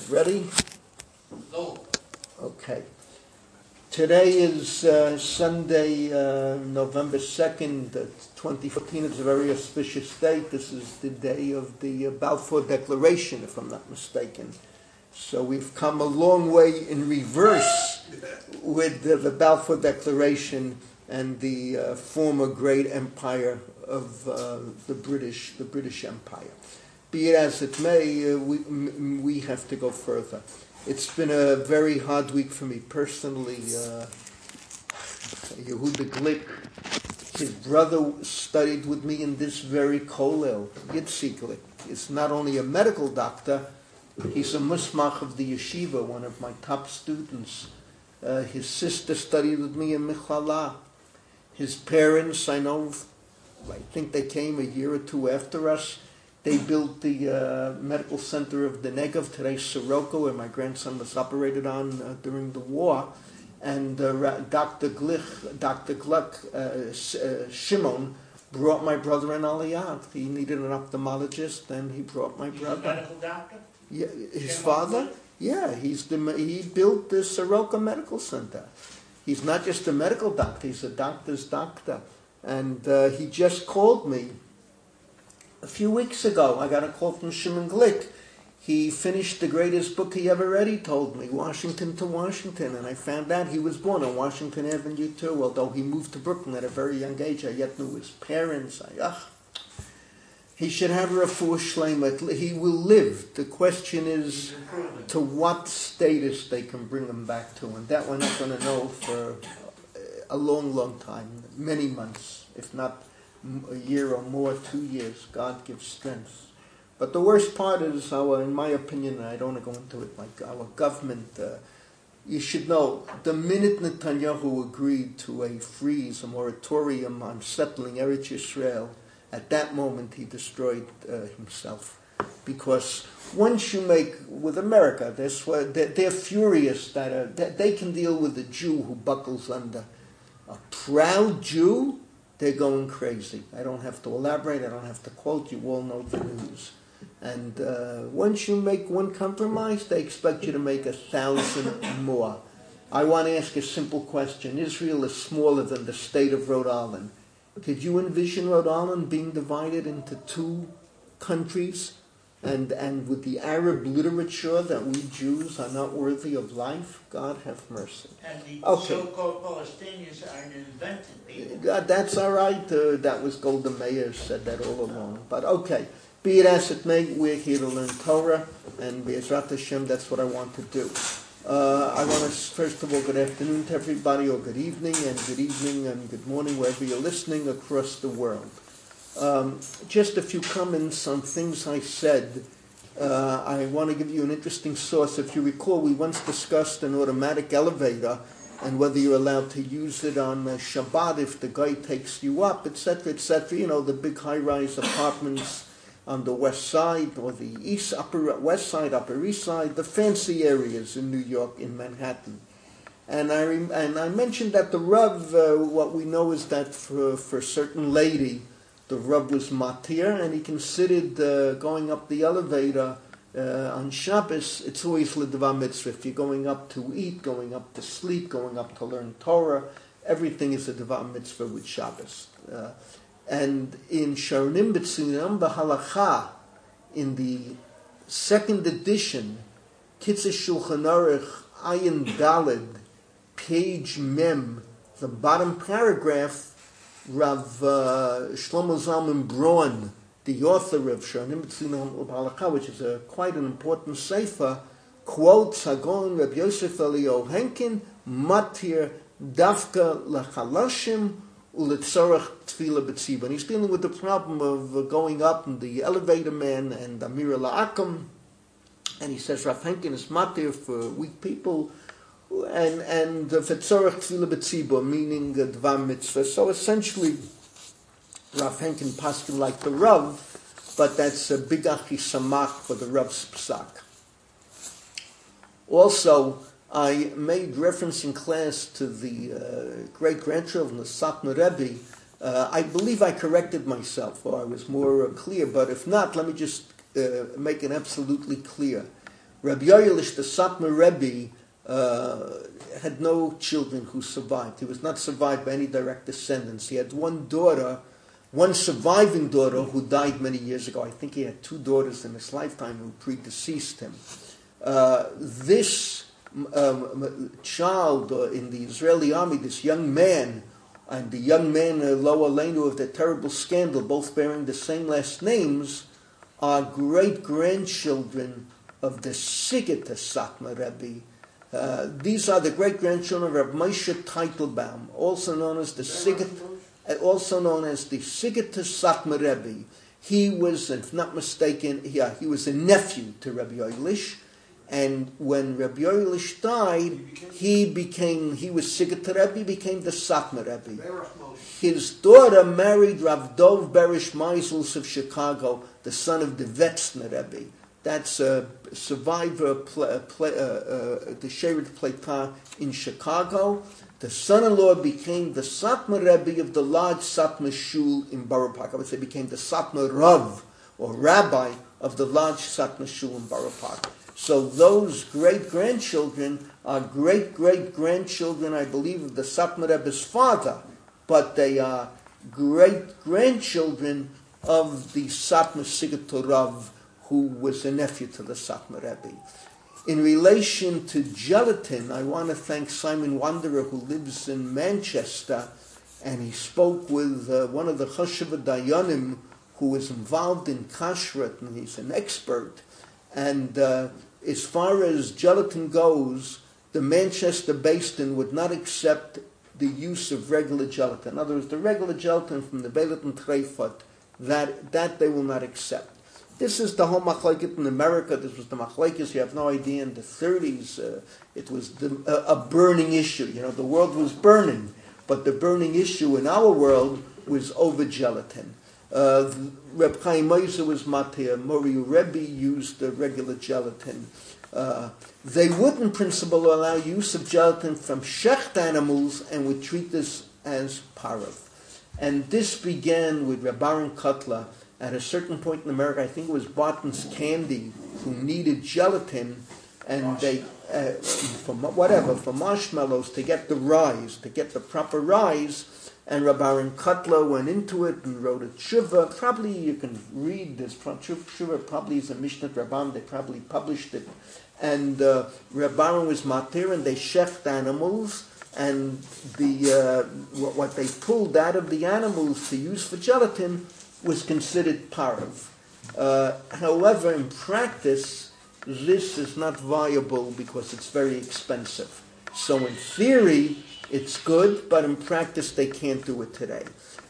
Ready? Go. Okay. Today is Sunday, November 2nd, 2014. It's a very auspicious date. This is the day of the Balfour Declaration, if I'm not mistaken. So we've come a long way in reverse with the Balfour Declaration and the former great empire of the British Empire. Be it as it may, we have to go further. It's been a very hard week for me personally. Yehuda Glick, his brother, studied with me in this very kollel. Yitzi Glick is not only a medical doctor, he's a musmach of the yeshiva, one of my top students. His sister studied with me in Michlala. His parents, I think they came a year or two after us. They built the medical center of the Negev, today's Soroka, where my grandson was operated on during the war. And Dr. Gluck, Shimon, brought my brother in Aliyah. He needed an ophthalmologist, and he brought my brother. He's a medical doctor? Yeah, his father? Yeah, he built the Soroka Medical Center. He's not just a medical doctor, he's a doctor's doctor. And he just called me. A few weeks ago, I got a call from Shimon Glick. He finished the greatest book he ever read, he told me, Washington to Washington. And I found out he was born on Washington Avenue too, although he moved to Brooklyn at a very young age. I yet knew his parents. He should have a refuah shleima. He will live. The question is to what status they can bring him back to. And that we're not going to know for a long, long time, many months, if not a year or more, 2 years. God gives strength. But the worst part is in my opinion, I don't want to go into it, like our government, you should know, the minute Netanyahu agreed to a freeze, a moratorium on settling Eretz Yisrael, at that moment he destroyed himself. Because once you make, with America, they're furious that they can deal with a Jew who buckles under. A proud Jew, they're going crazy. I don't have to elaborate. I don't have to quote. You all know the news. And once you make one compromise, they expect you to make 1,000 more. I want to ask a simple question. Israel is smaller than the state of Rhode Island. Could you envision Rhode Island being divided into two countries? And with the Arab literature that we Jews are not worthy of life, God have mercy. And the Okay. so-called Palestinians are an invented people. That's all right. That was Golda Meir said that all along. But okay, be it as it may, we're here to learn Torah, and Be'ezrat Hashem, that's what I want to do. I want to, first of all, good afternoon to everybody, or good evening and good morning, wherever you're listening across the world. Just a few comments on things I said. I want to give you an interesting source. If you recall, we once discussed an automatic elevator and whether you're allowed to use it on Shabbat if the guy takes you up, etc., etc. You know, the big high-rise apartments on the west side or the west side, upper east side, the fancy areas in New York, in Manhattan. And I mentioned that the Rav, what we know is that for a certain lady, the Rav was matir, and he considered going up the elevator on Shabbos, it's always l'dvar mitzvah. If you're going up to eat, going up to sleep, going up to learn Torah, everything is a d'var mitzvah with Shabbos. And in Sharonim B'Tzinam B'Halacha, in the second edition, Kitzur Shulchan Aruch, Ayin Daled, page Mem, the bottom paragraph, Rav Shlomo Zalman Braun, the author of Sharonim B'Tzinam B'Halacha, which is quite an important sefer, quotes Hagon Reb Yosef Elio Henkin, Matir Dafka L'Chalashim, and he's dealing with the problem of going up in the elevator man and Amir La'akam, and he says Rav Henkin is matir for weak people, and v'tzorach tefila b'tzibur, meaning dvar mitzvah. So essentially, Rav Henkin paskin like the Rav, but that's a big achi samach for the Rav's psak. Also, I made reference in class to the great-grandchildren of Satmar Rebbe. I believe I corrected myself, or I was more clear, but if not, let me just make it absolutely clear. Rabbi Yoelish, the Satmar Rebbe, had no children who survived. He was not survived by any direct descendants. He had one surviving daughter who died many years ago. I think he had 2 daughters in his lifetime who predeceased him. This child in the Israeli army, this young man, and the young man, Lo Aleinu, of the terrible scandal, both bearing the same last names, are great-grandchildren of the Sigeta Satmar Rebbe. These are the great-grandchildren of Reb Moshe Teitelbaum, also known as the Sigeta Satmar Rebbe. He was, if not mistaken, he was a nephew to Rabbi Yoelish, and when Rabbi Yoelish died, he was Sigeta Rebbe, became the Satmar Rebbe. His daughter married Rav Dov Berish Meisels of Chicago, the son of the Wetzner Rebbe. That's a survivor, the Sherid Pleita in Chicago. The son-in-law became the Satmar Rebbe of the large Satmar Shul in Borough Park. I would say became the Satmar Rav, or rabbi, of the large Satmar Shul in Borough Park. So those great-grandchildren are great-great-grandchildren, I believe, of the Satmar Rebbe's father, but they are great-grandchildren of the Satmar Sigeta Rav, who was a nephew to the Satmar Rebbe. In relation to gelatin, I want to thank Simon Wanderer, who lives in Manchester, and he spoke with one of the Choshev Dayanim, who was involved in kashrut, and he's an expert. And as far as gelatin goes, the Manchester Beis Din would not accept the use of regular gelatin. In other words, the regular gelatin from the Beilat and Treifot, that they will not accept. This is the whole machlekes in America. This was the machlekes, you have no idea, in the 30s. It was a burning issue. The world was burning, but the burning issue in our world was over gelatin. Reb Chaim Moshe was matir. Moriu Rebbe used the regular gelatin. They would, in principle, allow use of gelatin from shecht animals and would treat this as parav. And this began with Reb Aaron Kotler. At a certain point in America, I think it was Barton's Candy, who needed gelatin, and they, for marshmallows, to get the rise, to get the proper rise. And Reb Aaron Kotler went into it and wrote a tshuva. Probably you can read this. Tshuva probably is a Mishnah Rabban. They probably published it. And Reb Aaron was matir, and they shecht animals. And what they pulled out of the animals to use for gelatin was considered parav. However, in practice, this is not viable because it's very expensive. So in theory, it's good, but in practice, they can't do it today.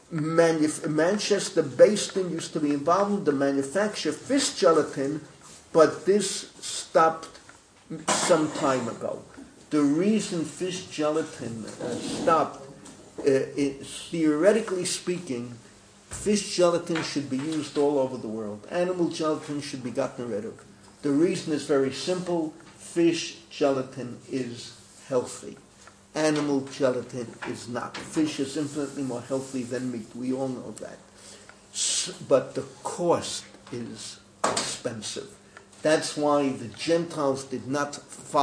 Manchester Beis Din used to be involved in the manufacture of fish gelatin, but this stopped some time ago. The reason fish gelatin stopped, theoretically speaking, fish gelatin should be used all over the world. Animal gelatin should be gotten rid of. The reason is very simple. Fish gelatin is healthy. Animal gelatin is not. Fish is infinitely more healthy than meat. We all know that. But the cost is expensive. That's why the Gentiles did not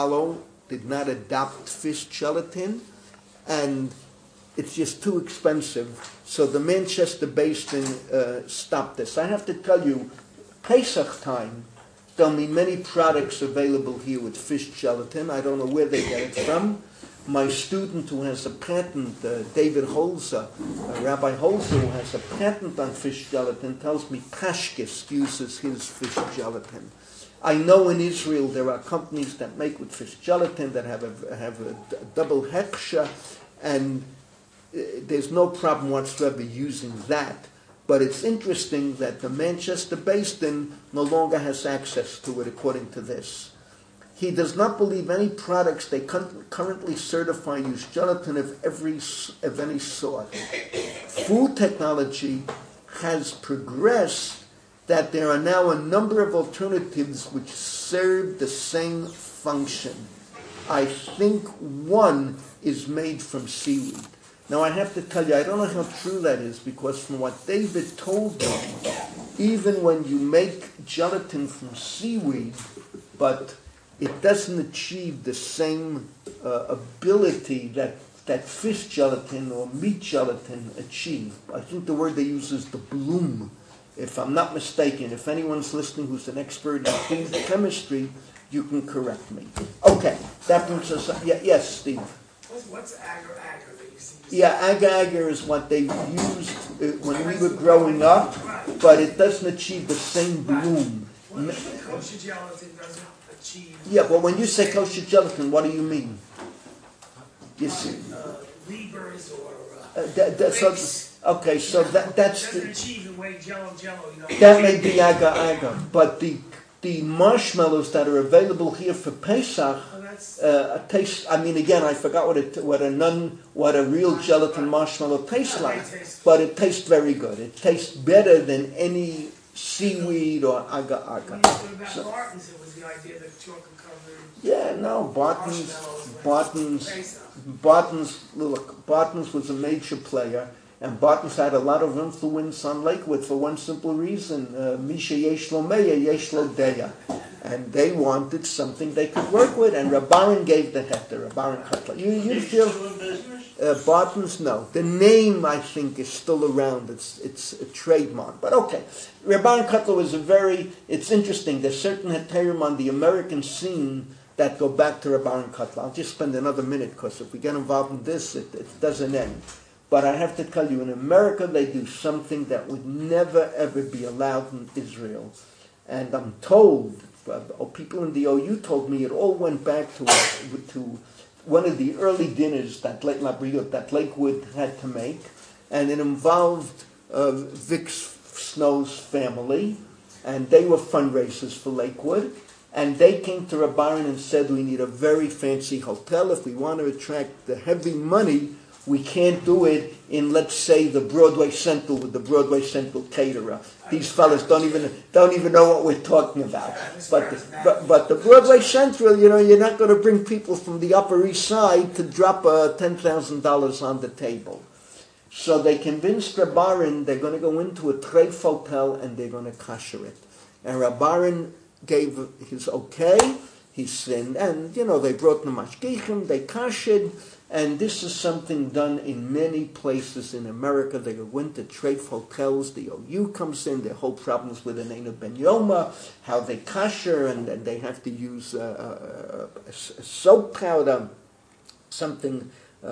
adopt fish gelatin, and it's just too expensive. So the Manchester Beis Din stopped this. I have to tell you, Pesach time, there'll be many products available here with fish gelatin. I don't know where they get it from. My student who has a patent, David Holzer, Rabbi Holzer, who has a patent on fish gelatin, tells me Pashkis uses his fish gelatin. I know in Israel there are companies that make with fish gelatin that have a double hechsher, and there's no problem whatsoever using that. But it's interesting that the Manchester Beis Din no longer has access to it according to this. He does not believe any products they currently certify use gelatin of any sort. Food technology has progressed that there are now a number of alternatives which serve the same function. I think one is made from seaweed. Now I have to tell you, I don't know how true that is, because from what David told me, even when you make gelatin from seaweed, but it doesn't achieve the same ability that fish gelatin or meat gelatin achieve. I think the word they use is the bloom, if I'm not mistaken. If anyone's listening who's an expert in food chemistry, you can correct me. Okay, that brings us. Yes, Steve. What's agar-agar that you see? Yeah, agar-agar is what they used when we were growing up, but it doesn't achieve the same bloom. Well, even kosher gelatin doesn't achieve. Yeah, but when you say kosher gelatin, what do you mean? You see. Levers or Okay, so that's doesn't achieve the way Jello, that may be agar-agar, but the marshmallows that are available here for Pesach taste. I mean, again, I forgot what a real gelatin marshmallow tastes like, but it tastes very good. It tastes better than any seaweed or agar-agar. When you said about Barton's, it was the idea that chocolate covered. Yeah, no, Barton's was a major player, and Barton's had a lot of influence on Lakewood for one simple reason: Misha yesh lo meya, yesh lo deya, and they wanted something they could work with, and Rabbaran gave the heter, Rabbaran Cutler. You feel Barton's? No, the name I think is still around. It's a trademark, but okay. Rabbaran Cutler was it's interesting. There's certain heterim on the American scene that go back to Rabbaran Cutler. I'll just spend another minute, because if we get involved in this, it doesn't end. But I have to tell you, in America, they do something that would never, ever be allowed in Israel. And I'm told, people in the OU told me, it all went back to one of the early dinners that Lakewood had to make. And it involved Vic Snow's family. And they were fundraisers for Lakewood. And they came to Rabbaran and said, we need a very fancy hotel. If we want to attract the heavy money, we can't do it in, let's say, the Broadway Central with the Broadway Central caterer. These fellas don't even know what we're talking about. But the Broadway Central, you're not going to bring people from the Upper East Side to drop $10,000 on the table. So they convinced Rabbaran they're going to go into a treif hotel and they're going to kasher it. And Rabbaran gave his okay. He sinned, and they brought the mashgichim, they kashed, and this is something done in many places in America. They went to treif hotels. The OU comes in. Their whole problems with the name of Ben Yoma, how they kasher, and then they have to use a soap powder, something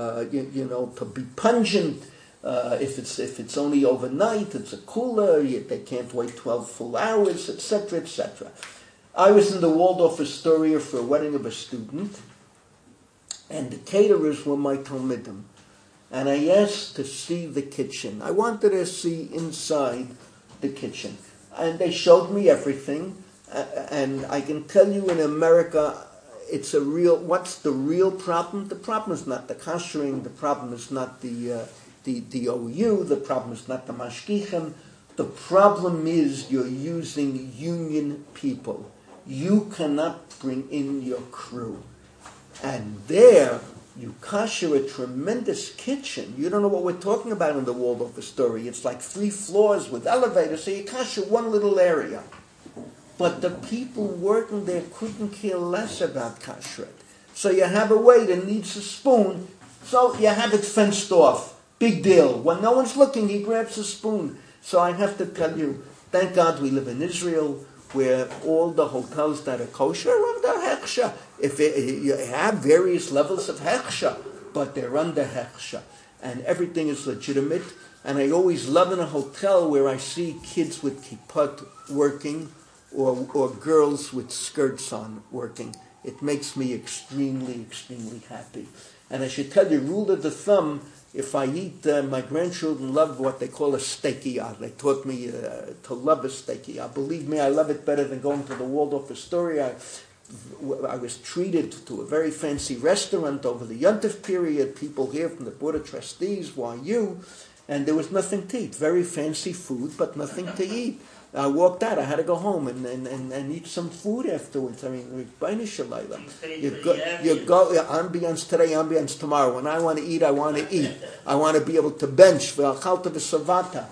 to be pungent. If it's only overnight, it's a cooler. They can't wait 12 full hours, etc., etc. I was in the Waldorf Astoria for a wedding of a student, and the caterers were my talmidim. And I asked to see the kitchen. I wanted to see inside the kitchen. And they showed me everything. And I can tell you, in America, what's the real problem? The problem is not the kashering. The problem is not the OU. The problem is not the mashgichim. The problem is you're using union people. You cannot bring in your crew. And there, you kasher a tremendous kitchen. You don't know what we're talking about in the Waldorf Astoria. It's like 3 floors with elevators, so you kasher one little area. But the people working there couldn't care less about kashrut. So you have a waiter needs a spoon, so you have it fenced off. Big deal. When no one's looking, he grabs a spoon. So I have to tell you, thank God we live in Israel, where all the hotels that are kosher are under hechsha. You have various levels of hechsha, but they're under hechsha. And everything is legitimate. And I always love in a hotel where I see kids with kippot working or girls with skirts on working. It makes me extremely, extremely happy. And I should tell you, rule of the thumb, if I eat, my grandchildren love what they call a steakiah. They taught me to love a steakiah. Believe me, I love it better than going to the Waldorf Astoria. I was treated to a very fancy restaurant over the Yontif period. People here from the Board of Trustees, YU, and there was nothing to eat. Very fancy food, but nothing to eat. I walked out. I had to go home and eat some food afterwards. I mean, you go ambiance today, ambiance tomorrow. When I want to eat, I want to eat. I want to be able to bench.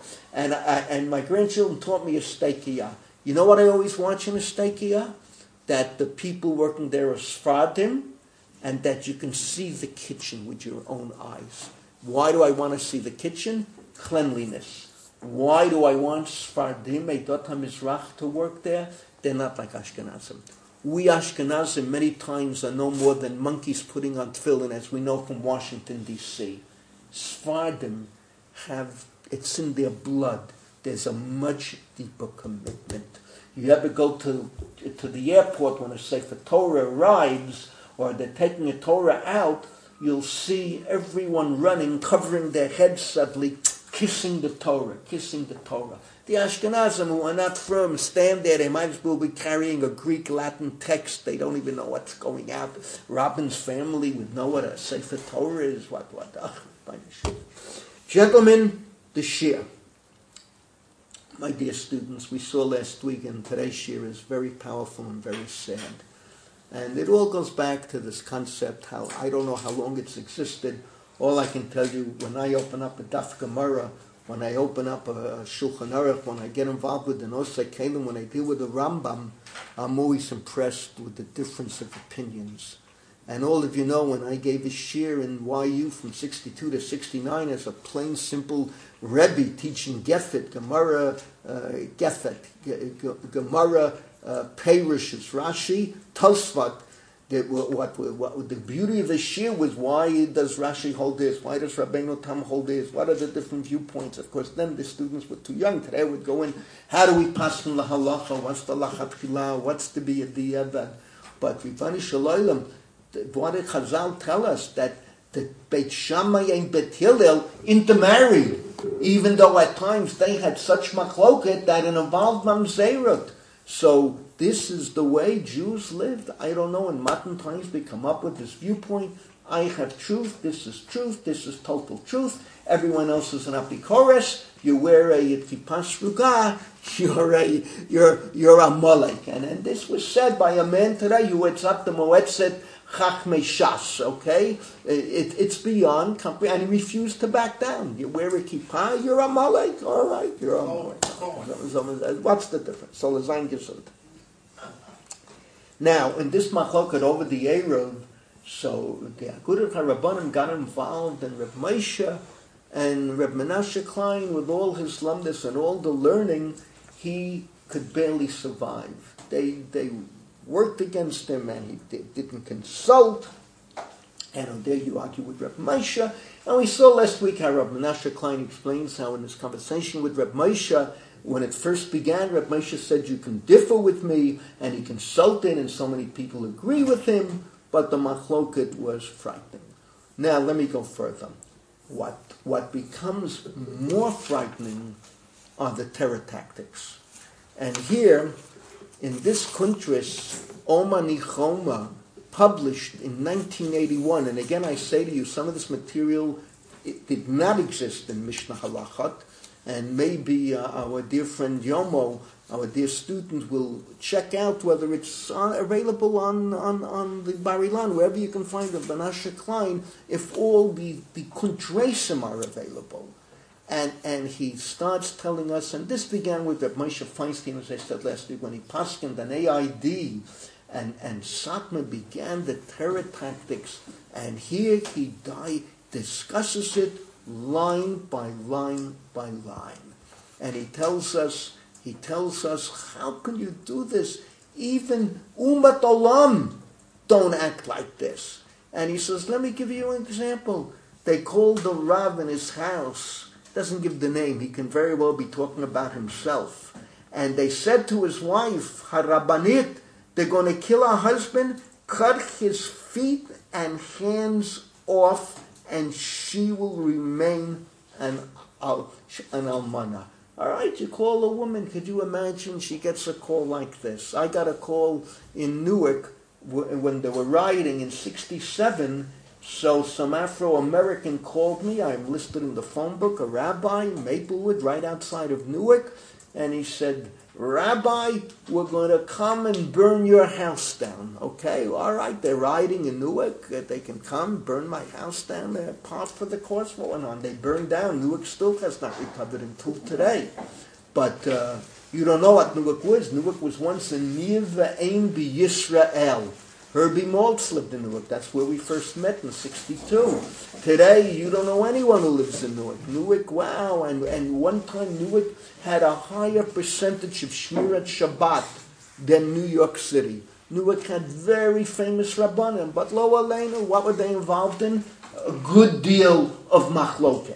And my grandchildren taught me a steakiah. You know what I always watch in a steakiah? that the people working there are Sfardim, and that you can see the kitchen with your own eyes. Why do I want to see the kitchen? Cleanliness. Why do I want Sfardim, Eidot HaMizrach, to work there? They're not like Ashkenazim. We Ashkenazim many times are no more than monkeys putting on tefillin, as we know from Washington, D.C. Sfardim have, it's in their blood. There's a much deeper commitment. You ever go to the airport when a Sefer Torah arrives, or they're taking a Torah out, you'll see everyone running, covering their heads suddenly, kissing the Torah. The Ashkenazim, who are not firm, stand there. They might as well be carrying a Greek Latin text. They don't even know what's going out. Robin's family would know what a Sefer Torah is. Gentlemen, the Shir. My dear students, we saw last week, and today's Shir is very powerful and very sad. And it all goes back to this concept, how I don't know how long it's existed. All I can tell you, when I open up a Daf Gemara, when I open up a Shulchan Aruch, when I get involved with the Nosei Kelim, when I deal with the Rambam, I'm always impressed with the difference of opinions. And all of you know, when I gave a shir in YU from 62 to 69 as a plain, simple Rebbe teaching Gefet, Gemara, Gemara, Perush's Rashi, Tosfot, what the beauty of the shir was, why does Rashi hold this? Why does Rabbeinu Tam hold this? What are the different viewpoints? Of course, then the students were too young. Today I would go in, how do we pass from the halacha? What's the lachatchila? What's the biyadiavad? But Rivani Shalom, what did Chazal tell us? That the Beit Shammai and Beit Hillel intermarried, even though at times they had such machloket that it involved mamzerut. So this is the way Jews lived. I don't know, in modern times we come up with this viewpoint. I have truth, this is total truth. Everyone else is an apikoros. You wear a kippas ruga, you're a molek. And this was said by a man today, you what's up the moetzet chachmei shas, okay? It's beyond comprehension, and he refused to back down. You wear a kippah, you're a molek, all right, you're a molek. What's the difference? So the Zayin gives it. Now, in this machloket over the Erev, so the Agudat HaRabbanim got involved, and Reb Moshe and Reb Menashe Klein, with all his lumdus and all the learning, he could barely survive. They worked against him, and he didn't consult. And there you argue with Reb Moshe. And we saw last week how Reb Menashe Klein explains how in his conversation with Reb Moshe, when it first began, Reb Moshe said, you can differ with me, and he consulted, and so many people agree with him, but the machloket was frightening. Now, let me go further. What becomes more frightening are the terror tactics. And here, in this Kuntris, Oma Nichoma, published in 1981, and again I say to you, some of this material it did not exist in Mishnah Halachot, and maybe our dear friend Yomo, our dear student, will check out whether it's available on the Bar Ilan, wherever you can find the Menashe Klein, if all the Kuntresim are available. And he starts telling us, and this began with Reb Moshe Feinstein, as I said last week, when he paskened an AID, and Satmar began the terror tactics, and here he discusses it line by line by line. And he tells us, how can you do this? Even Umat Olam don't act like this. And he says, let me give you an example. They called the Rav in his house, doesn't give the name, he can very well be talking about himself. And they said to his wife, Harabanit, they're going to kill our husband, cut his feet and hands off, and she will remain an almana. All right, you call a woman, could you imagine she gets a call like this? I got a call in Newark when they were rioting in 1967. So some Afro-American called me. I'm listed in the phone book, a rabbi, Maplewood, right outside of Newark. And he said, Rabbi, we're going to come and burn your house down. Okay, all right, they're riding in Newark. They can come, burn my house down. They're part for the cause for went on. They burned down. Newark still has not recovered until today. But You don't know what Newark was. Newark was once in Niv'aim B'Yisrael. Herbie Maltz lived in Newark. That's where we first met in 62. Today, you don't know anyone who lives in Newark. Newark, wow. And one time Newark had a higher percentage of Shmirat Shabbat than New York City. Newark had very famous Rabbanim, but Lo Aleinu, what were they involved in? A good deal of machloket.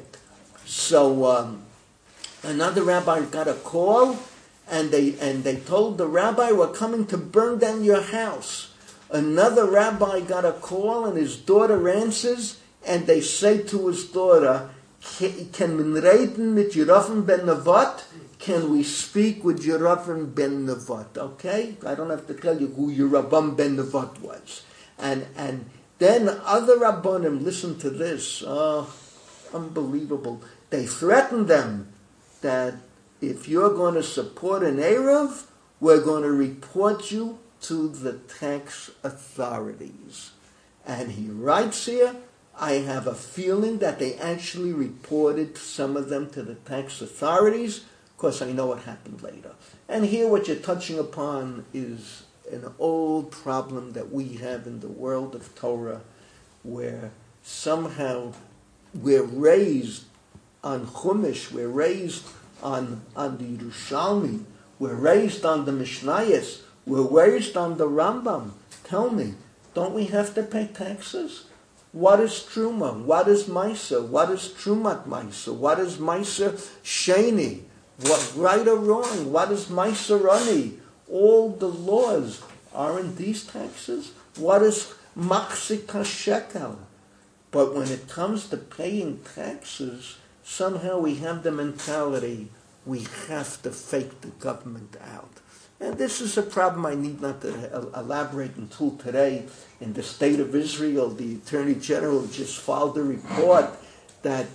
So another rabbi got a call, and they told the rabbi, "We're coming to burn down your house." Another rabbi got a call, and his daughter answers, and they say to his daughter, "Can we reden mit Yeravim ben Nevat? Can we speak with Yeravim ben Nevat?" Okay, I don't have to tell you who Yeravim ben Nevat was. And then other rabbanim, listen to this, unbelievable. They threatened them that if you're going to support an Erev, we're going to report you to the tax authorities. And he writes here, I have a feeling that they actually reported some of them to the tax authorities. Of course, I know what happened later. And here what you're touching upon is an old problem that we have in the world of Torah, where somehow we're raised on Chumash, we're raised on the Yerushalmi, we're raised on the Mishnayos, we're raised on the Rambam. Tell me, don't we have to pay taxes? What is Truma? What is Maisa? What is Trumat Maisa? What is Maisa Sheni? What, right or wrong? What is Maisa Rani? All the laws, aren't these taxes? What is Machzik HaShekel? But when it comes to paying taxes, somehow we have the mentality we have to fake the government out. And this is a problem I need not to elaborate until today. In the state of Israel, the Attorney General just filed a report that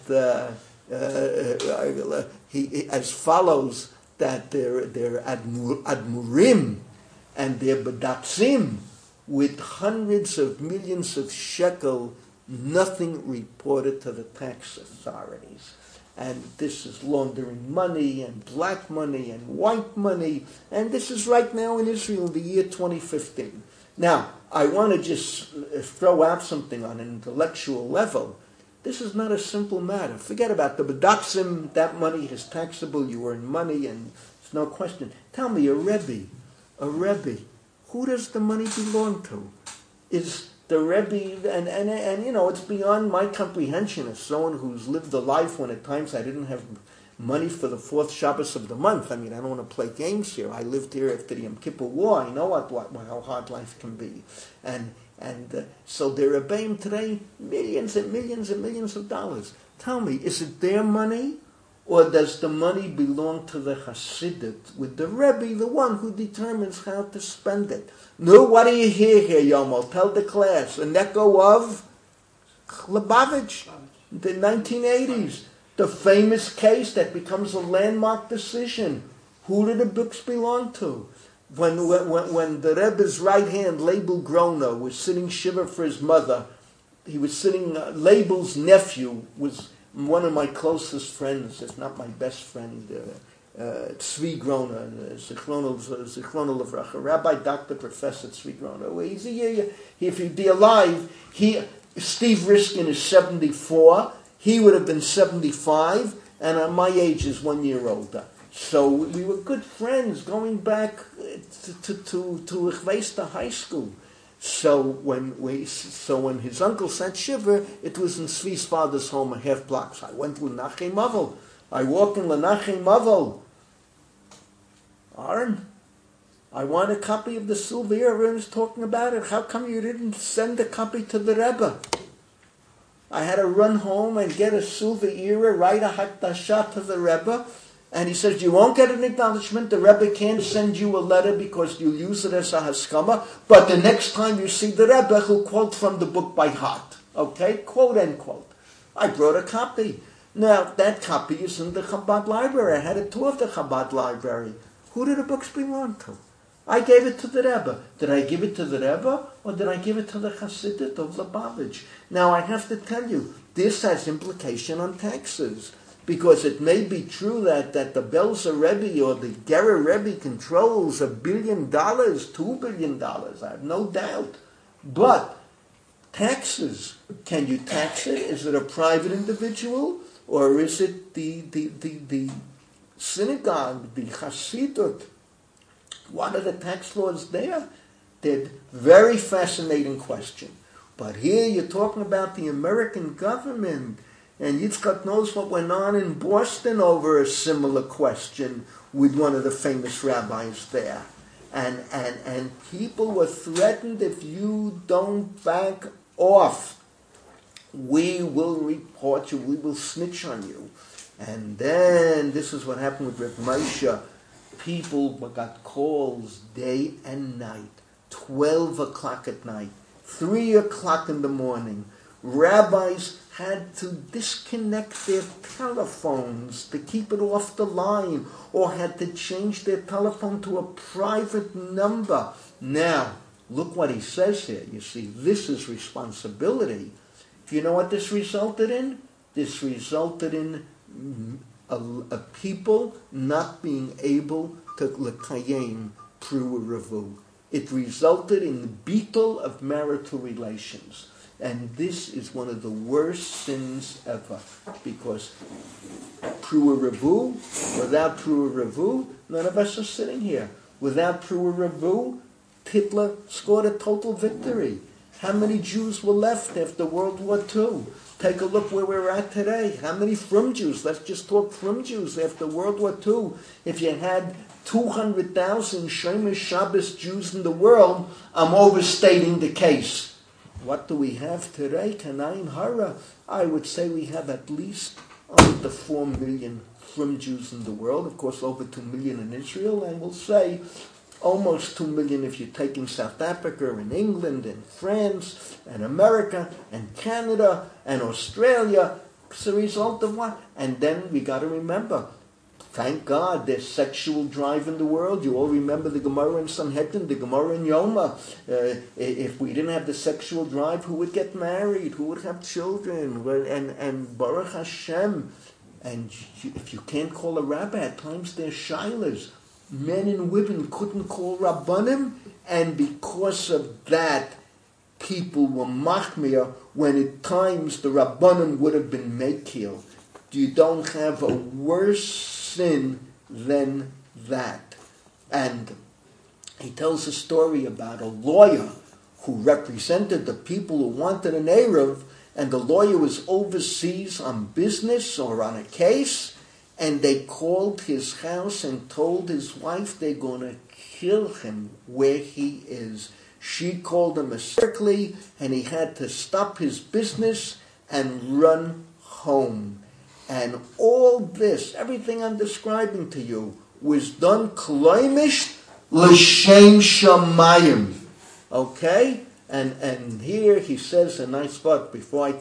as follows, that their admurim and their bedatzim with hundreds of millions of shekel, nothing reported to the tax authorities. And this is laundering money and black money and white money. And this is right now in Israel in the year 2015. Now, I want to just throw out something on an intellectual level. This is not a simple matter. Forget about the bedatzim, that money is taxable, you earn money, and there's no question. Tell me, a Rebbe, who does the money belong to? Is the Rebbe, and you know, it's beyond my comprehension as someone who's lived a life when at times I didn't have money for the fourth Shabbos of the month. I mean, I don't want to play games here. I lived here after the Yom Kippur War. I know how hard life can be. And so the Rebbeim today, millions and millions and millions of dollars. Tell me, is it their money, or does the money belong to the Hasidut, with the Rebbe, the one who determines how to spend it? No, what do you hear here, Yomo? Tell the class. An echo of Lubavitch, the 1980s. The famous case that becomes a landmark decision. Who do the books belong to? When the Rebbe's right hand, Leibel Groner, was sitting shiva for his mother, he was sitting, Leibel's nephew was one of my closest friends, if not my best friend, Tzvi Groner, Zichrono Levracha, Rabbi, Dr. Professor Tzvi Groner. If he'd be alive, Steve Riskin is 74, he would have been 75, and my age is 1 year older. So we were good friends going back to Chveista High School. So when his uncle sent shiva, it was in Tzvi's father's home a half block. So I went to Lenachem Mavel. I walk in Lenachem Mavel. Aaron, I want a copy of the Silva. Everyone's talking about it. How come you didn't send a copy to the Rebbe? I had to run home and get a Silva era, write a Hakdasha to the Rebbe. And he says, you won't get an acknowledgement. The Rebbe can't send you a letter because you'll use it as a haskama. But the next time you see the Rebbe, he'll quote from the book by heart. Okay? Quote, end quote. I brought a copy. Now, that copy is in the Chabad library. I had a tour of the Chabad library. Who do the books belong to? I gave it to the Rebbe. Did I give it to the Rebbe, or did I give it to the Hasidut of Lubavitch? Now, I have to tell you, this has implication on taxes. Because it may be true that the Belzer Rebbe or the Gerer Rebbe controls $1 billion, $2 billion. I have no doubt. But taxes, can you tax it? Is it a private individual? Or is it the synagogue, the Hasidut? What are the tax laws there? They're very fascinating question. But here you're talking about the American government, and Yitzchak knows what went on in Boston over a similar question with one of the famous rabbis there. And people were threatened, if you don't back off, we will report you, we will snitch on you. And then this is what happened with Reb Moshe. People got calls day and night, 12 o'clock at night, 3 o'clock in the morning. Rabbis had to disconnect their telephones to keep it off the line, or had to change their telephone to a private number. Now, look what he says here. You see, this is responsibility. Do you know what this resulted in? This resulted in a people not being able to l'kayem pru revu. It resulted in the beetle of marital relations. And this is one of the worst sins ever. Because pru revu, without pru revu, none of us are sitting here. Without pru revu, Hitler scored a total victory. How many Jews were left after World War II? Take a look where we're at today. How many Frum Jews? Let's just talk Frum Jews after World War II. If you had 200,000 Shemesh Shabbos Jews in the world, I'm overstating the case. What do we have today? Kanayim Hara. I would say we have at least under 4 million Frum Jews in the world. Of course, over 2 million in Israel. And we'll say almost 2 million if you take in South Africa and England and France and America and Canada and Australia. It's a result of what? And then we got to remember, thank God there's sexual drive in the world. You all remember the Gemara in Sanhedrin, the Gemara in Yoma. If we didn't have the sexual drive, who would get married? Who would have children? And Baruch Hashem. And if you can't call a rabbi, at times they're shilas. Men and women couldn't call Rabbanim, and because of that, people were machmir when at times the Rabbanim would have been mekil. You don't have a worse sin than that. And he tells a story about a lawyer who represented the people who wanted an Erev, and the lawyer was overseas on business or on a case, and they called his house and told his wife they're going to kill him where he is. She called him hysterically, and he had to stop his business and run home. And all this, everything I'm describing to you, was done kloimish l'shem shamayim. Okay? And here he says a nice word. Before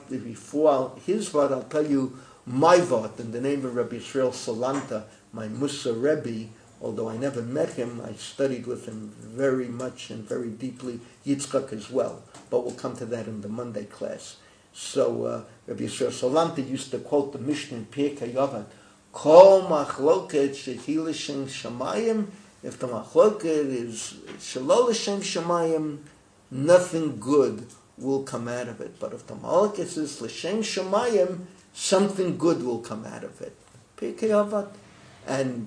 his word, I'll tell you my vot in the name of Rabbi Yisrael Solanta, my Musa Rebbe. Although I never met him, I studied with him very much and very deeply, Yitzchak as well. But we'll come to that in the Monday class. So Rabbi Yisrael Solanta used to quote the Mishnah in Pirkei Avot, Kol machloket shehi l'shem shamayim. If the machloket is shelo l'shem shamayim, nothing good will come out of it. But if the machloket is l'shem shamayim, something good will come out of it. Pirkei Avot. And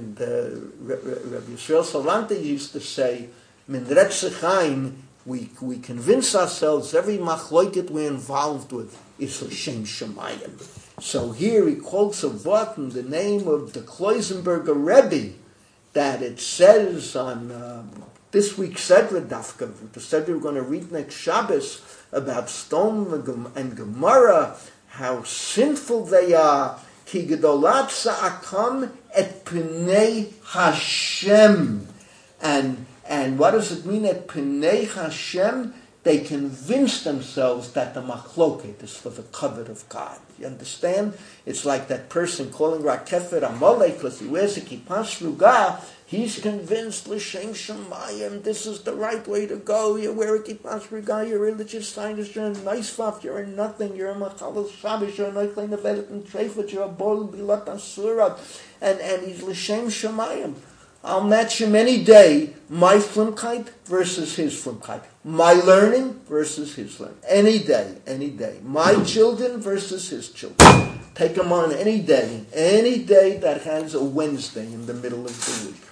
Rabbi Yisrael Solanta used to say, Min Retzechaim, we convince ourselves every machloket we're involved with is l'shem shamayim. So here he quotes a vot in the name of the Kloisenberger Rebbe, that it says on this week's Sedra Dafka, the Sedra we're going to read next Shabbos, about Stone and Gemara, how sinful they are. Ki gedolat sa'akam et pnei Hashem. And what does it mean, et pnei Hashem? they convince themselves that the machloket is for the covet of God. You understand? It's like that person calling Rakefet Amalek because he wears a kippah sruga. He's convinced, L'Shem Shemayim, this is the right way to go. You wear a kippah sruga, you're a religious scientist, you're a nice faf, you're a nothing, you're a machalal shabbos, you're a noichlei nevelet and treifet, you're a bol bilat asurat. And he's L'Shem Shemayim. I'll match him any day, my flimkeit versus his flimkeit. My learning versus his learning. Any day, any day. My children versus his children. Take him on any day that has a Wednesday in the middle of the week.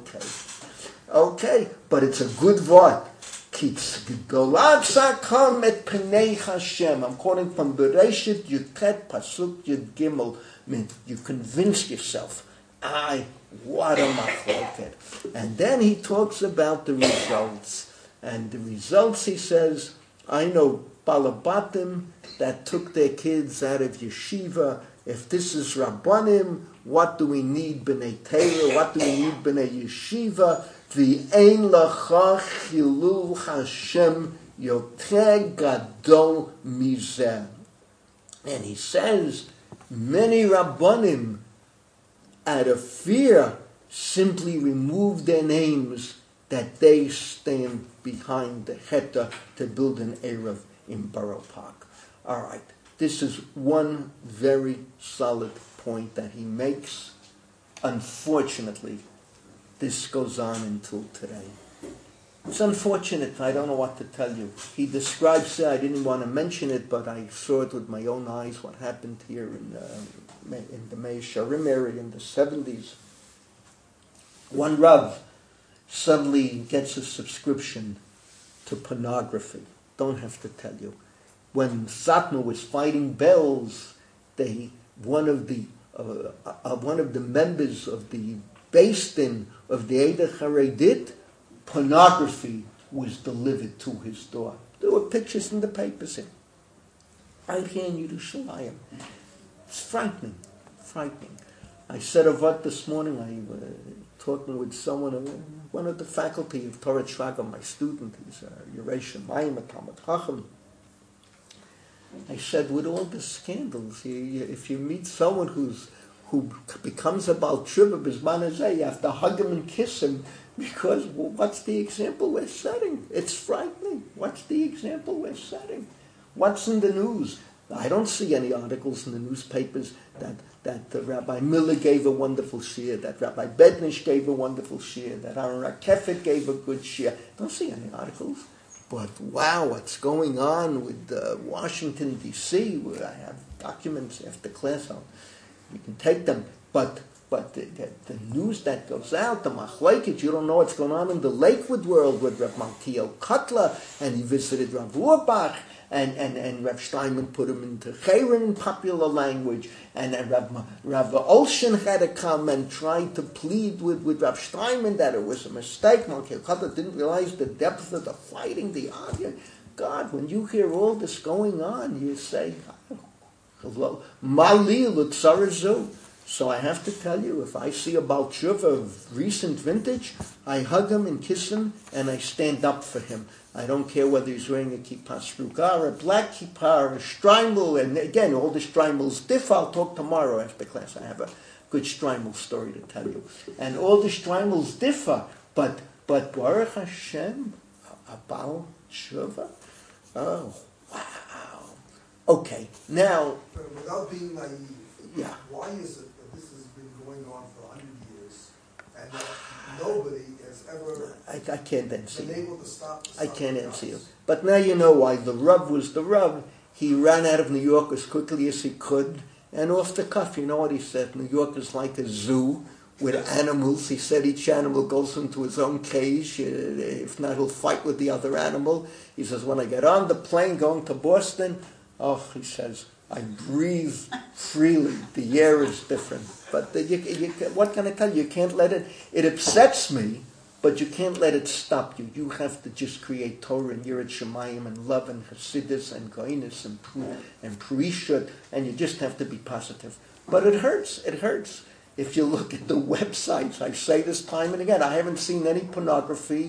Okay, but it's a good vart. I'm quoting from Bereshit Yudchet Pasuk Yud Gimel. You convince yourself. What a machloket. And then he talks about the results. And the results, he says, I know balabatim that took their kids out of yeshiva. If this is rabbanim, what do we need b'nei Torah? What do we need b'nei yeshiva? V'ein lacha chilul Hashem yoter gadol mizeh. And he says, many rabbanim, out of fear, simply remove their names that they stand behind the Heta to build an Erev in Borough Park. All right, this is one very solid point that he makes. Unfortunately, this goes on until today. It's unfortunate. I don't know what to tell you. He describes it. I didn't want to mention it, but I saw it with my own eyes, what happened here in the Meir Sharim area in the 70s. One Rav suddenly gets a subscription to pornography. Don't have to tell you. When Satmar was fighting bells, one of the members of the Beis Din of the Eidah Charedit, pornography was delivered to his door. There were pictures in the papers here. Right here in Yerushalayim. It's frightening. I said a vot this morning. I talking with someone, one of the faculty of Torah Shraga, my student. He's a Yerei Shemayim, a Talmid Chacham. I said, with all the scandals, if you meet someone who becomes a Baal Tshuva B'zman Hazeh, you have to hug him and kiss him, because what's the example we're setting? It's frightening. What's the example we're setting? What's in the news? I don't see any articles in the newspapers that Rabbi Miller gave a wonderful shir, that Rabbi Bednish gave a wonderful shir, that Aaron Rakefet gave a good shir. I don't see any articles. But wow, what's going on with Washington, D.C., where I have documents after class, you can take them. But the news that goes out, the machlekes, you don't know what's going on in the Lakewood world with Rav Malkiel Kotler, and he visited Rav Urbach, and Rav Steinman put him into Chayrin popular language, and Rav Olshin had to come and try to plead with Rav Steinman that it was a mistake. Malkiel Kotler didn't realize the depth of the fighting, the argument. God, when you hear all this going on, you say, Mali Lutzarazu. So I have to tell you, if I see a Baal Tshuva of recent vintage, I hug him and kiss him, and I stand up for him. I don't care whether he's wearing a kippah sruga, or a black kippah, or a shtreimel, and again, all the shtreimels differ. I'll talk tomorrow after class. I have a good shtreimel story to tell you. And all the shtreimels differ, but Baruch Hashem, a Baal Tshuva? Oh, wow. Okay, now... But without being naive, yeah. Why is it that this has been going on for 100 years and that nobody has ever I can't answer been you. able to stop I can't the answer you. process? But now you know why. The Rav was the Rav. He ran out of New York as quickly as he could, and off the cuff, you know what he said? New York is like a zoo with animals. He said each animal goes into his own cage. If not, he'll fight with the other animal. He says, when I get on the plane going to Boston, he says, I breathe freely. The air is different. But what can I tell you? You can't let it... It upsets me, but you can't let it stop you. You have to just create Torah and Yirat Shemayim and love and Hasidus and Goinus and Purishut, and you just have to be positive. But it hurts. It hurts. If you look at the websites, I say this time and again, I haven't seen any pornography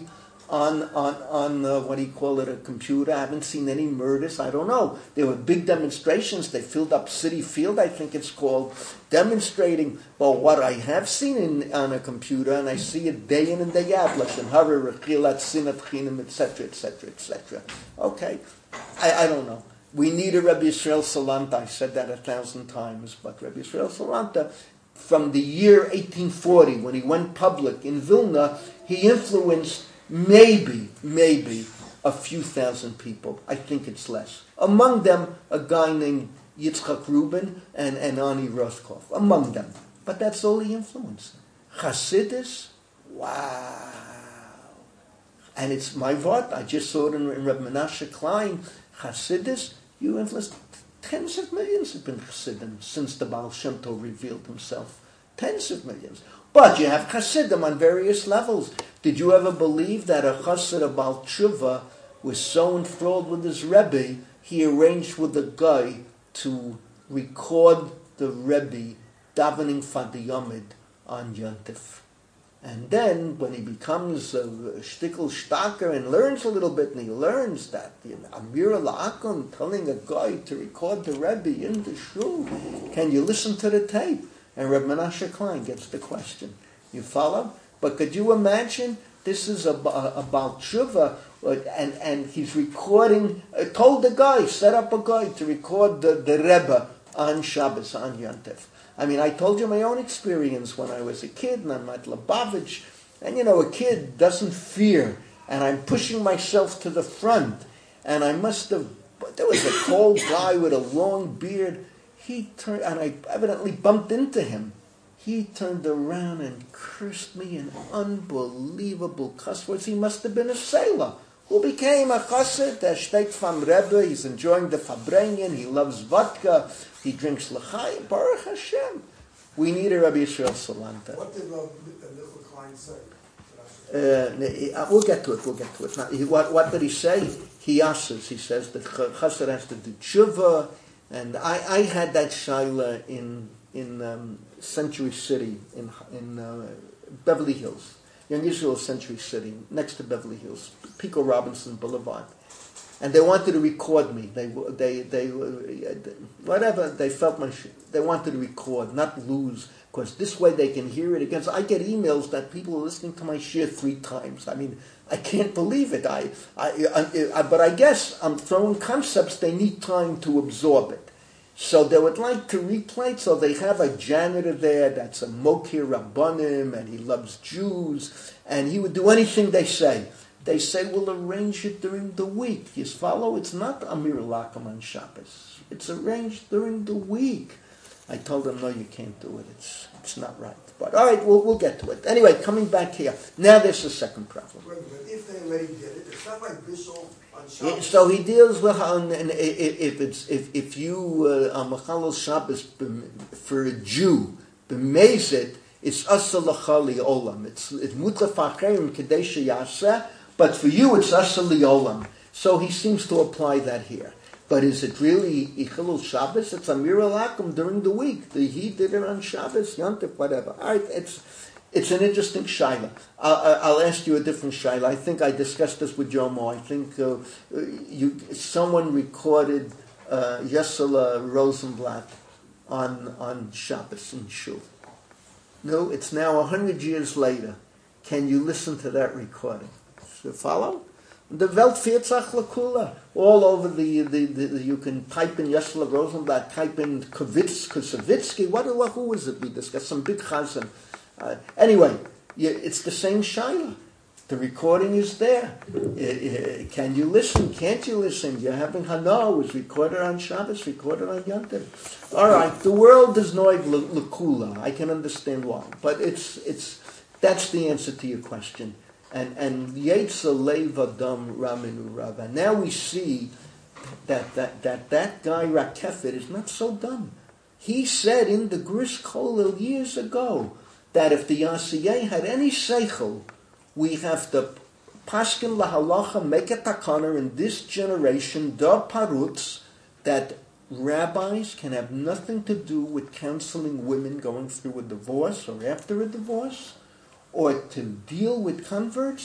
on what do you call it, a computer. I haven't seen any murders. I don't know. There were big demonstrations. They filled up City Field, I think it's called, demonstrating. But what I have seen on a computer, and I see it day in and day out, lashon hara, rechilat, sinat chinam, etc., etc., etc. Okay, I don't know. We need a Rabbi Yisrael Salanta. I said that 1,000 times, but Rabbi Yisrael Salanta, from the year 1840, when he went public in Vilna, he influenced maybe a few thousand people. I think it's less. Among them, a guy named Yitzchak Rubin and Ani Rothkopf. Among them. But that's all he influenced. Hasidus? Wow. And it's my vort. I just saw it in Reb Menashe Klein. Hasidus, you influenced tens of millions have been Hasidim since the Baal Shem Tov revealed himself. Tens of millions. But you have Hasidim on various levels. Did you ever believe that a Chassid of Baal Tshuva was so enthralled with his Rebbe, he arranged with a guy to record the Rebbe davening Fadiyamid on Yontif? And then, when he becomes a shtickle shtaker and learns a little bit, and he learns that Amir al-Akum telling a guy to record the Rebbe in the shul, can you listen to the tape? And Reb Menashe Klein gets the question. You follow? But could you imagine? This is about Tshuva, and he's recording, told the guy, set up a guy to record the Rebbe on Shabbos, on Yontif. I mean, I told you my own experience when I was a kid, and I'm at Lubavitch, and a kid doesn't fear, and I'm pushing myself to the front, and there was a tall guy with a long beard. He turned, and I evidently bumped into him. He turned around and cursed me in unbelievable cuss words. He must have been a sailor who became a chassid. Steht vom Rebbe. He's enjoying the Fabrengen. He loves vodka. He drinks l'chaim. Baruch Hashem. We need a Rabbi Yisrael Salanta. What did Michael Klein say? We'll get to it. Now, what did he say? He asks. He says that chassid has to do tshuva. And I had that shaila in Century City, in Beverly Hills. Young Israel Century City, next to Beverly Hills, Pico Robinson Boulevard. And they wanted to record me. They whatever, they felt they wanted to record, not lose, because this way they can hear it again. So I get emails that people are listening to my shir 3 times. I mean, I can't believe it. But I guess I'm throwing concepts, they need time to absorb it. So they would like to replay it, so they have a janitor there that's a Mokir Rabbanim, and he loves Jews, and he would do anything they say. They say, we'll arrange it during the week. You follow? It's not Amir Lakum on Shabbos. It's arranged during the week. I told them, no, you can't do it. It's not right. But all right, we'll get to it. Anyway, coming back here. Now there's a second problem. Wait a minute. If they already did it, it's not like Bishul on Shabbos. So he deals with how, if you Machalal Shabbos for a Jew b'mezit, it's asa l'chali olam. It's mutar fa'acherim kedei sheyaseh, but for you it's asa li'olam. So he seems to apply that here. But is it really Ichilul Shabbos? It's Amir Alakum during the week. He did it on Shabbos, Yontif, whatever. All right, it's an interesting shaila. I'll ask you a different shaila. I think I discussed this with Jomo. I think someone recorded Yesela Rosenblatt on Shabbos in Shul. No, it's now 100 years later. Can you listen to that recording? So follow? The Welt Vierzach Lakula. All over the you can type in Yesela Rosenblatt, type in Kusavitsky. Who is it we discussed? Some big chazan. Anyway, it's the same shaila. The recording is there. Can you listen? Can't you listen? You're having Hana. It was recorded on Shabbos, recorded on Yom Tov. All right, the world is noig lakula. I can understand why, but that's the answer to your question. And Yetza Lev Adam Raminu Rava. Now we see that guy Rakefet is not so dumb. He said in the Gris Kolel years ago that if the Yasiyeh had any seichel, we have to paskin lahalacha, make a takana in this generation, da parutz, that rabbis can have nothing to do with counseling women going through a divorce or after a divorce, or to deal with converts,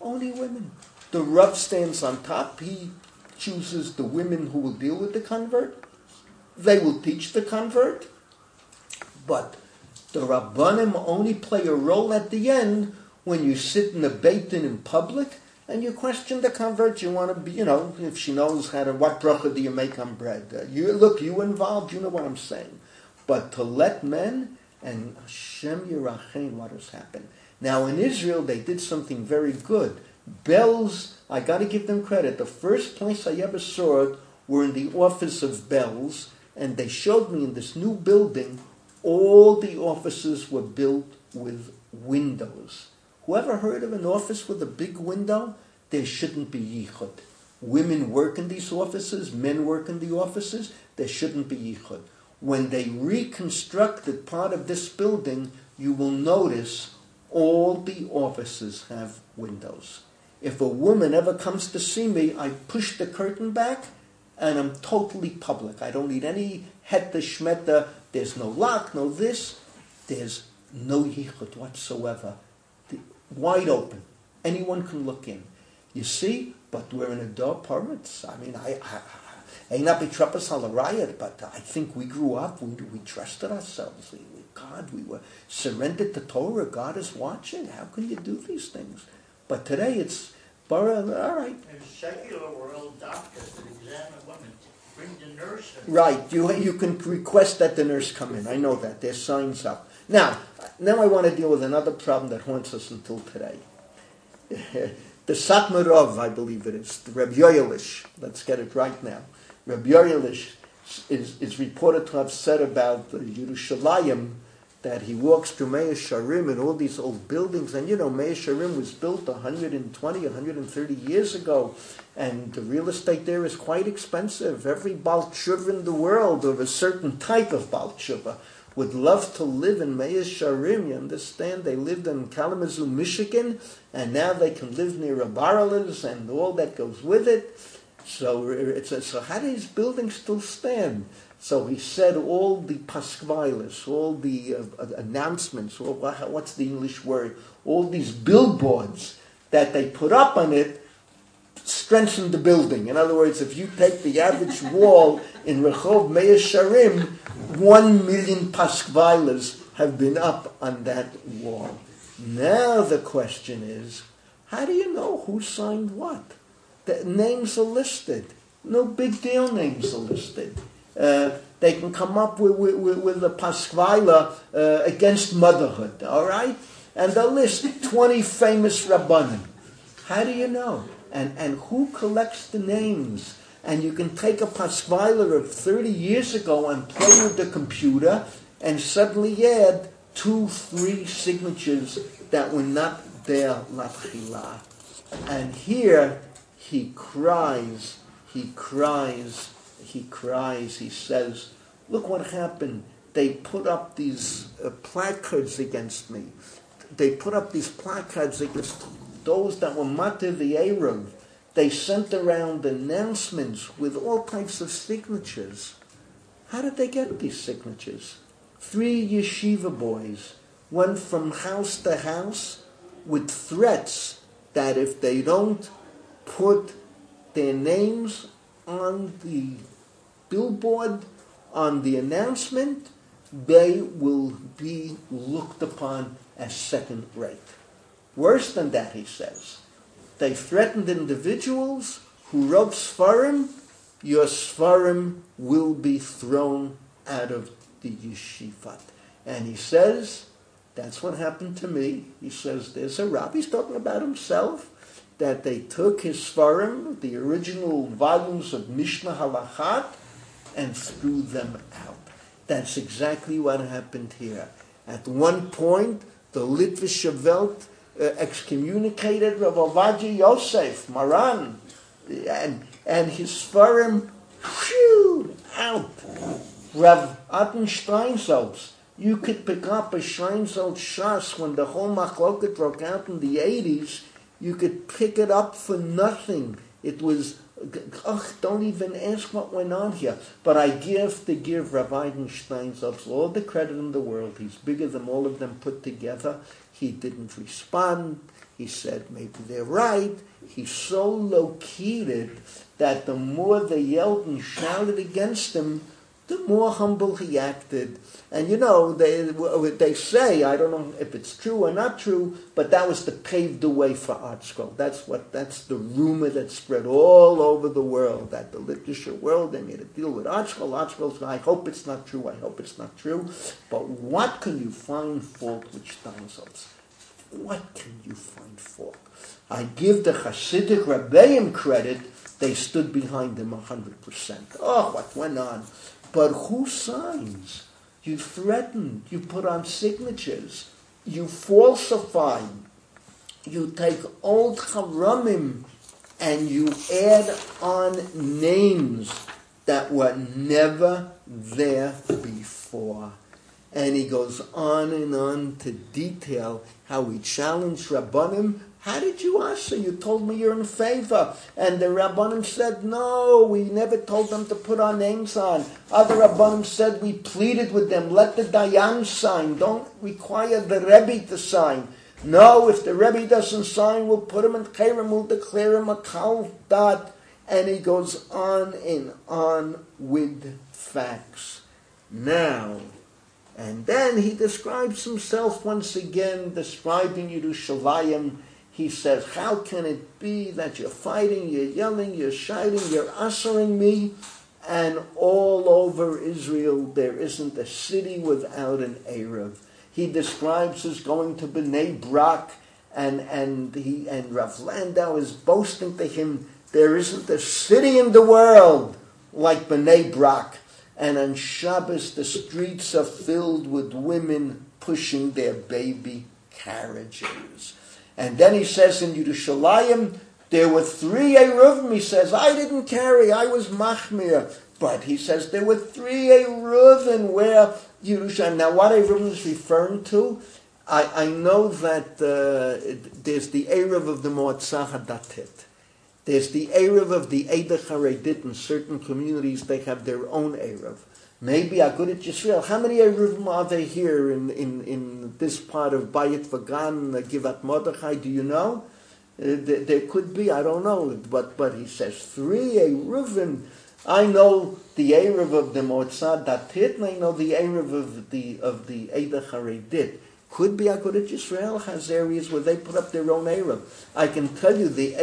Only women. The Rav stands on top. He chooses the women who will deal with the convert. They will teach the convert. But the Rabbanim only play a role at the end when you sit in a Beit Din in public and you question the convert. You want to be, if she knows what bracha do you make on bread. You involved, you know what I'm saying. But to let men, and Hashem Yirachem, what has happened. Now in Israel, they did something very good. Bells, I got to give them credit. The first place I ever saw it were in the office of Bells, and they showed me in this new building, all the offices were built with windows. Whoever heard of an office with a big window? There shouldn't be yichud. Women work in these offices, men work in the offices, there shouldn't be yichud. When they reconstructed part of this building, you will notice all the offices have windows. If a woman ever comes to see me, I push the curtain back and I'm totally public. I don't need any heta shmeta. There's no lock, no this. There's no yichud whatsoever. Wide open. Anyone can look in. You see, but we're in a door parents. I mean, I ain't not be trappers on the riot, but I think we grew up, we trusted ourselves. We were surrendered to Torah. God is watching. How can you do these things? But today it's, all right. In the secular world, doctors that examine women bring the nurse in. Right, you can request that the nurse come in. I know that. There's signs up. Now I want to deal with another problem that haunts us until today. The Satmarov, I believe it is, the Reb Yoelish, let's get it right now. Reb Yoelish is reported to have said about Yerushalayim that he walks through Mea Sharim and all these old buildings, and Mea Sharim was built 120, 130 years ago, and the real estate there is quite expensive. Every Baal Tshuva in the world, of a certain type of Baal Tshuva, would love to live in Mea Sharim. You understand? They lived in Kalamazoo, Michigan, and now they can live near a Baralas and all that goes with it. So how do these buildings still stand? So he said all the paskvilas, all the announcements, what's the English word? All these billboards that they put up on it strengthen the building. In other words, if you take the average wall in Rehov Mea Sharim, 1 million paskvilas have been up on that wall. Now the question is, how do you know who signed what? The names are listed. No big deal, names are listed. They can come up with a paskvila against motherhood, all right? And they'll list 20 famous rabbanim. How do you know? And who collects the names? And you can take a paskvila of 30 years ago and play with the computer and suddenly add 2-3 signatures that were not there latchila. And here he cries, he says, look what happened. They put up these placards against me. They put up these placards against those that were Mata the Erev. They sent around announcements with all types of signatures. How did they get these signatures? 3 yeshiva boys went from house to house with threats that if they don't put their names on the billboard, on the announcement, they will be looked upon as second rate. Worse than that, he says. They threatened individuals who wrote Sfarim. Your Sfarim will be thrown out of the yeshivat. And he says, that's what happened to me. He says, there's a rabbi, he's talking about himself, that they took his Sfarim, the original volumes of Mishnah Halachat, and threw them out. That's exactly what happened here. At one point, the Litvische Welt excommunicated Rav Ovadia Yosef, Maran, and his Sfarim, out. Rav Atan Steinsaltz, you could pick up a Steinsaltz Shas when the whole machloket broke out in the 80s, you could pick it up for nothing. It was, don't even ask what went on here. But I give Rav Atan Steinsaltz all the credit in the world. He's bigger than all of them put together. He didn't respond. He said, maybe they're right. He's so located that the more they yelled and shouted against him, the more humble he acted. And they say, I don't know if it's true or not true, but that was to pave the way for ArtScroll. That's the rumor that spread all over the world, that the literature world, they made a deal with ArtScroll. ArtScroll's, I hope it's not true, I hope it's not true. But what can you find fault with Steinsaltz? What can you find fault? I give the Hasidic Rebbeim credit, they stood behind him 100%. Oh, what went on? But who signs? You threaten, you put on signatures, you falsify, you take old Haramim and you add on names that were never there before. And he goes on to detail how he challenged Rabbanim. How did you answer? You told me you're in favor. And the Rabbanim said, no, we never told them to put our names on. Other Rabbanim said, we pleaded with them, let the Dayan sign. Don't require the Rebbe to sign. No, if the Rebbe doesn't sign, we'll put him in Kherem, we'll declare him a Kal Dat. And he goes on and on with facts. Now, and then he describes himself once again, describing Yerushalayim. He says, how can it be that you're fighting, you're yelling, you're shouting, you're ushering me, and all over Israel there isn't a city without an Erev. He describes as going to Bnei Brak, and Rav Landau is boasting to him, there isn't a city in the world like Bnei Brak. And on Shabbos, the streets are filled with women pushing their baby carriages. And then he says in Yerushalayim, there were 3 Eruvim. He says, I didn't carry, I was Machmir. But he says there were 3 Eruvim where Yerushalayim. Now what Eruvim is referring to, I know that there's the Erev of the Moatzah Hadatit. There's the Erev of the Eidah Charedit. In certain communities, they have their own Erev. Maybe Agudat Yisrael. How many Erevim are there here in this part of Bayit Vagan, Givat Mordechai? Do you know? There could be, I don't know. But he says 3 Erevim. I know the Erev of the Moatzah Datit, and I know the Erev of the Eidah Charedit. Could be Agudat Yisrael has areas where they put up their own Erev. I can tell you the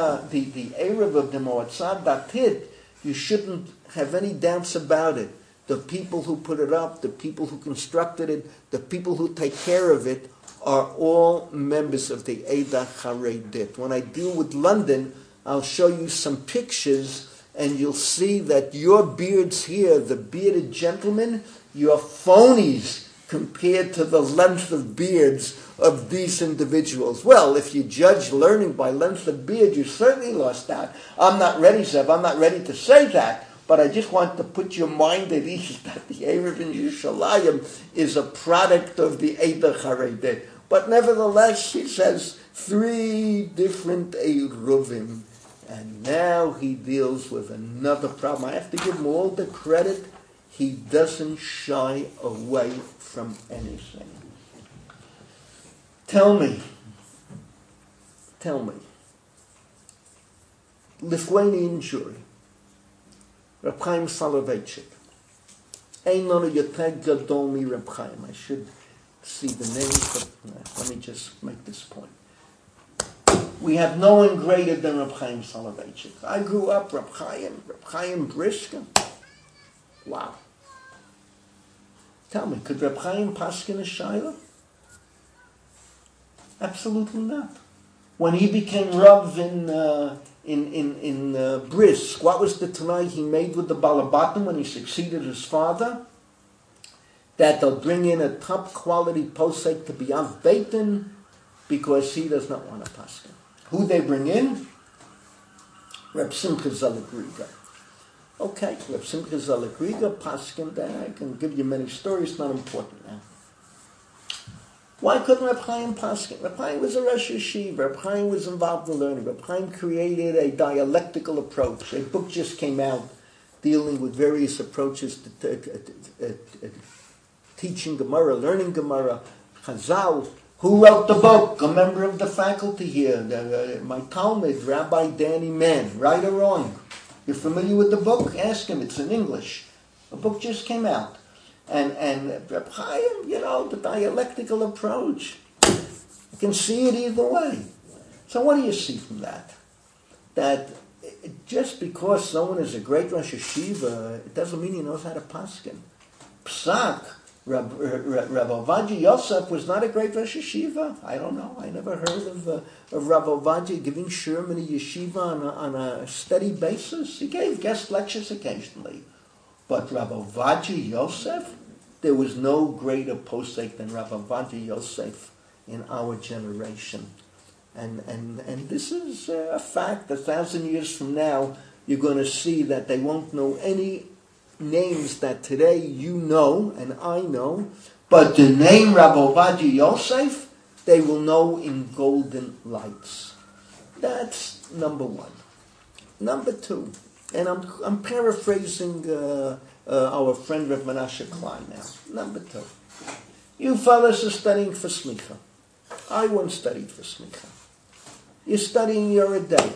Erev of the Moatzah Datit, you shouldn't have any doubts about it. The people who put it up, the people who constructed it, the people who take care of it are all members of the Eidah Charedit. When I deal with London, I'll show you some pictures and you'll see that your beards here, the bearded gentlemen, you're phonies compared to the length of beards of these individuals. Well, if you judge learning by length of beard, you certainly lost out. I'm not ready, Zev, I'm not ready to say that, but I just want to put your mind at ease that the Erev in Yerushalayim is a product of the Eidah Charedit. But nevertheless, he says 3 different Eruvim. And now he deals with another problem. I have to give him all the credit. He doesn't shy away from anything. Tell me, Lithuanian jury, Reb Chaim Soloveitchik, Ein Lanu Yoter Gadol mi Reb Chaim. I should see the names, but let me just make this point. We have no one greater than Reb Chaim Soloveitchik. I grew up, Reb Chaim Briska. Wow. Tell me, could Reb Chaim paskin a shayla? Absolutely not. When he became Rav in Brisk, what was the Tanai he made with the Balabatim when he succeeded his father? That they'll bring in a top quality posek to be Av Beitin because he does not want to paskin. Who they bring in? Reb Simcha Zalagriga. Okay, Reb Simcha Zalagriga, paskin, then I can give you many stories, not important now. Why couldn't Reb Chaim paskin? Reb Chaim was a Rosh Yeshiva. Reb Chaim was involved in learning. Reb Chaim created a dialectical approach. A book just came out dealing with various approaches to teaching Gemara, learning Gemara, Chazal, Who wrote the book? A member of the faculty here, my Talmud, Rabbi Danny Mann, right or wrong. You're familiar with the book? Ask him, it's in English. A book just came out. And Reb Chaim, the dialectical approach. You can see it either way. So what do you see from that? That just because someone is a great Rosh Hashiva, it doesn't mean he knows how to paskin. Psak, Rav Ovadia Yosef was not a great Rosh Hashiva. I don't know. I never heard of Rav Ovadia giving shiurim in a yeshiva on a steady basis. He gave guest lectures occasionally. But Rav Ovadia Yosef, there was no greater posek than Rav Ovadia Yosef in our generation. And this is a fact. 1,000 years from now, you're going to see that they won't know any names that today you know and I know, but the name Rav Ovadia Yosef, they will know in golden lights. That's number one. Number two, and I'm paraphrasing our friend Rav Menashe Klein now. Number two, you fellas are studying for smicha. I once studied for smicha. You're studying your day.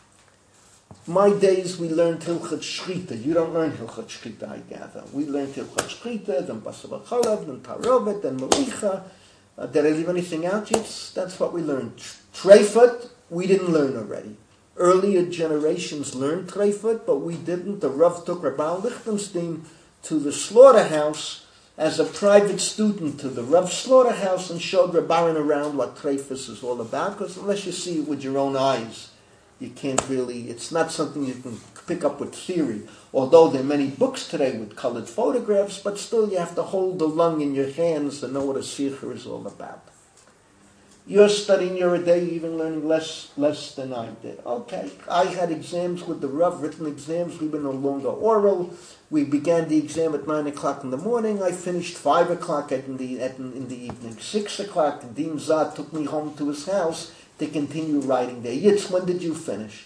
My days we learned Hilchot Shchita. You don't learn Hilchot Shchita, I gather. We learned Hilchot Shchita, then Basar Chalav, then Tarovet, then Malicha. Did I leave anything out? Yes, that's what we learned. Treifut, we didn't learn already. Earlier generations learned Treifut, but we didn't. The Rav took Rabbi Lichtenstein to the slaughterhouse as a private student to the Rav slaughterhouse and showed Rabbaran around what Treifus is all about, because unless you see it with your own eyes, you can't really, it's not something you can pick up with theory. Although there are many books today with colored photographs, but still you have to hold the lung in your hands to know what a sikha is all about. You're studying your day, even learning less than I did. Okay, I had exams with the Rav, written exams. We were no longer oral. We began the exam at 9 o'clock in the morning. I finished 5 o'clock in the evening. 6 o'clock, Dean Zad took me home to his house to continue writing there. Yitz, when did you finish?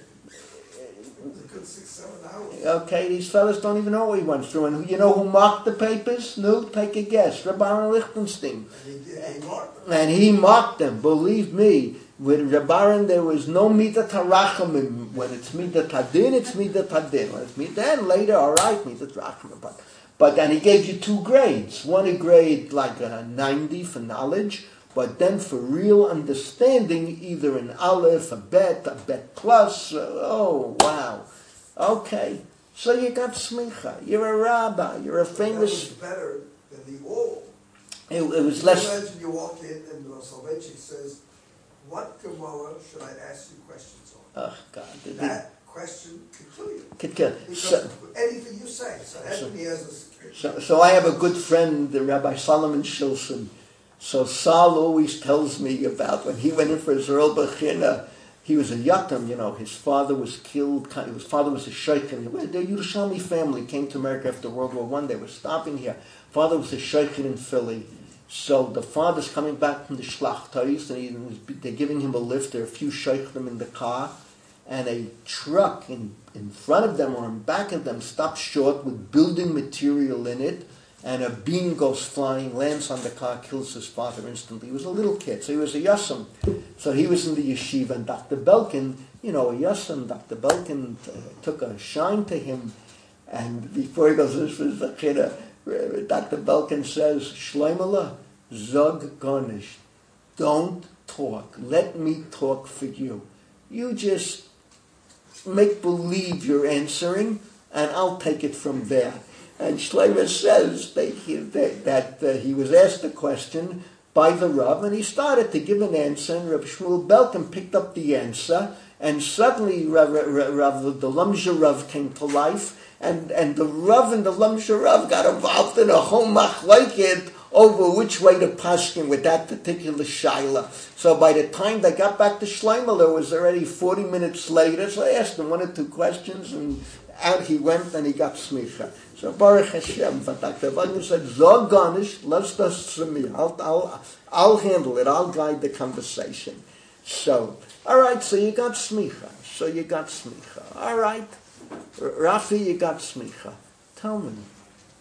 A good 6-7 hours. Okay, these fellas don't even know what he went through. And you know who marked the papers? No, take a guess. Rabbi Lichtenstein. And he marked them. Believe me, with Rabbaran there was no midat harachamim. When it's midat hadin, it's midat hadin. When it's midat later, all right, midat rachamim. But then he gave you 2 grades. One a grade like a 90 for knowledge, but then for real understanding, either an aleph, a bet plus. Oh wow. Okay, so you got smicha. You're a rabbi. You're a famous. That was better than the all. It was less. Imagine you walk in and the Soloveitchik says, "What Gemara should I ask you questions on?" Oh God! That question could kill you. Could kill. Because anything you say. So I have a good friend, the Rabbi Solomon Shilson. So Sal always tells me about when he went in for his Earl Bechina. He was a yatam, his father was killed, his father was a sheikh. The Yerushalmi family came to America after World War I. They were stopping here. Father was a sheikh in Philly. So the father's coming back from the Shlachtais, and they're giving him a lift. There are a few sheikhim in the car, and a truck in front of them or in back of them stops short with building material in it, and a beam goes flying, lands on the car, kills his father instantly. He was a little kid, so he was a yasam. So he was in the yeshiva, and Dr. Belkin, a yasam, Dr. Belkin took a shine to him, and before he goes, this was the kid, Dr. Belkin says, Shleimala, Zog Garnish, don't talk. Let me talk for you. You just make believe you're answering, and I'll take it from there. And Shleimer says that he was asked a question by the Rav, and he started to give an answer, and Rav Shmuel Belkin picked up the answer, and suddenly the Lamzha Rav came to life, and the Rav and the Lamzha Rav got involved in a whole machlokes over which way to paskin with that particular shaila. So by the time they got back to Shleimer, it was already 40 minutes later, so I asked him 1 or 2 questions, and out he went, and he got smicha. So Baruch Hashem, but Dr. Wagner said, Zog Garnish, let's just for me. I'll handle it. I'll guide the conversation. So, all right, so you got smicha. All right, Rafi, you got smicha. Tell me,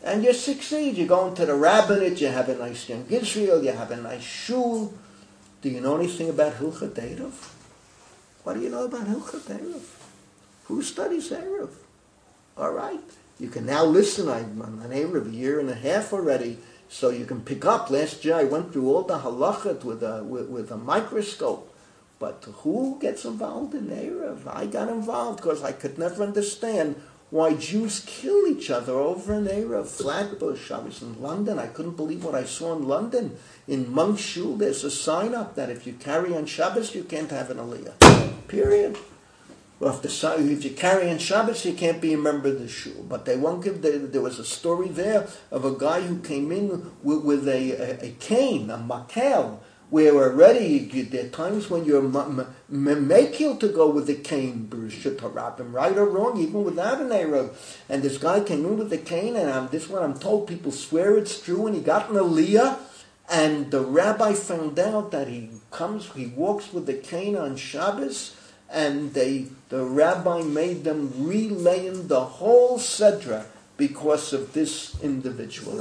And you succeed. You go into the rabbinate, you have a nice young Israel, you have a nice shul. Do you know anything about Hilchot Erev? What do you know about Hilchot Erev? Who studies Erev? All right. You can now listen. I'm on Erev a year and a half already, so you can pick up. Last year I went through all the halachot with a microscope. But who gets involved in Erev? I got involved because I could never understand why Jews kill each other over an Erev. Flatbush, I was in London. I couldn't believe what I saw in London. In Monk Shul, there's a sign up that if you carry on Shabbos, you can't have an Aliyah. Period. Well, if you carry on Shabbos, you can't be a member of the shul. But they won't give. There was a story there of a guy who came in with a cane, a makel, where already there are times when you're makil to go with the cane, right or wrong, even without an Erev. And this guy came in with the cane, and this is what I'm told. People swear it's true, and he got an Aliyah. And the rabbi found out that he walks with the cane on Shabbos. And the rabbi made them relaying the whole Sedra because of this individual.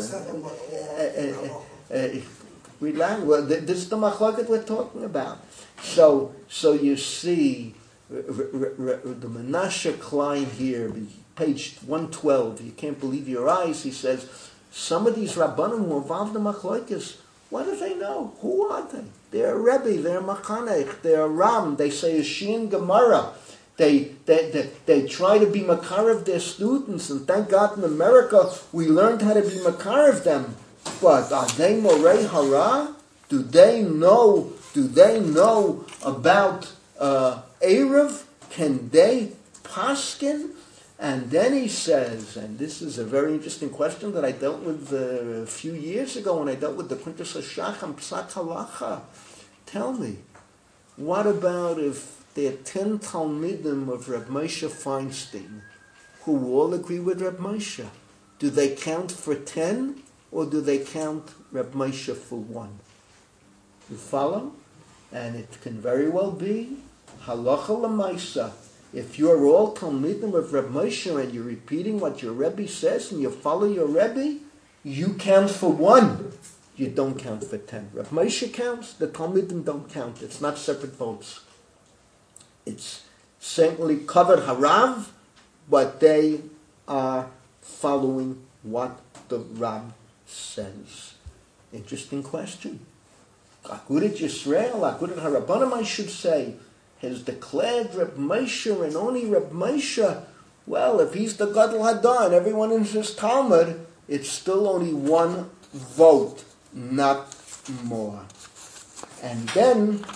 Well, this is the machlokes we're talking about. So you see, the Menashe Klein here, page 112, you can't believe your eyes, he says, some of these Rabbanim who involved in machlokes, what do they know? Who are they? They're a Rebbe, they're Machanech, they're a Ram, they say a Shin Gemara. They try to be Makar of their students, and thank God in America we learned how to be Makar of them. But are they Morei Hara? Do they know about Erev? Can they paskin? And then he says, and this is a very interesting question that I dealt with a few years ago when I dealt with the Quintus Hashacham Psak Halacha. Tell me, what about if there are 10 Talmidim of Reb Moshe Feinstein who all agree with Reb Moshe? Do they count for 10 or do they count Reb Moshe for 1? You follow? And it can very well be Halacha L'Maisa. If you're all Talmidim of Reb Moshe and you're repeating what your Rebbe says and you follow your Rebbe, you count for 1. You don't count for 10. Reb Moshe counts, the Talmidim don't count. It's not separate votes. It's certainly covered Harav, but they are following what the Rab says. Interesting question. Agudat Yisrael, Agudat Harabanim, I should say, has declared Reb Moshe and only Reb Moshe. Well, if he's the Gadol Hadar and everyone in his Talmud, it's still only 1 vote, not more. And then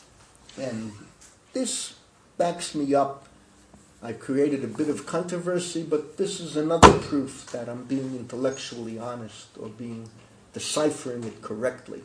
this backs me up. I created a bit of controversy, but this is another proof that I'm being intellectually honest or deciphering it correctly.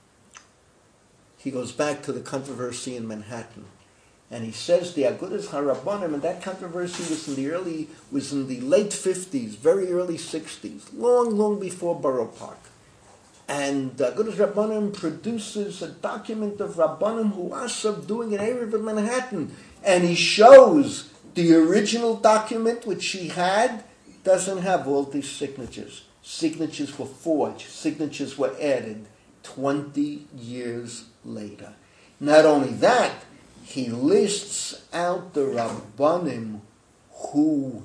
He goes back to the controversy in Manhattan. And he says the Agudas Harabanim, and that controversy was in the late 50s, very early 60s, long before Borough Park. And Agudas Rabbanim produces a document of Rabbanim who are subduing an Erev in Manhattan. And he shows the original document, which he had, doesn't have all these signatures. Signatures were forged. Signatures were added 20 years later. Not only that, he lists out the Rabbanim who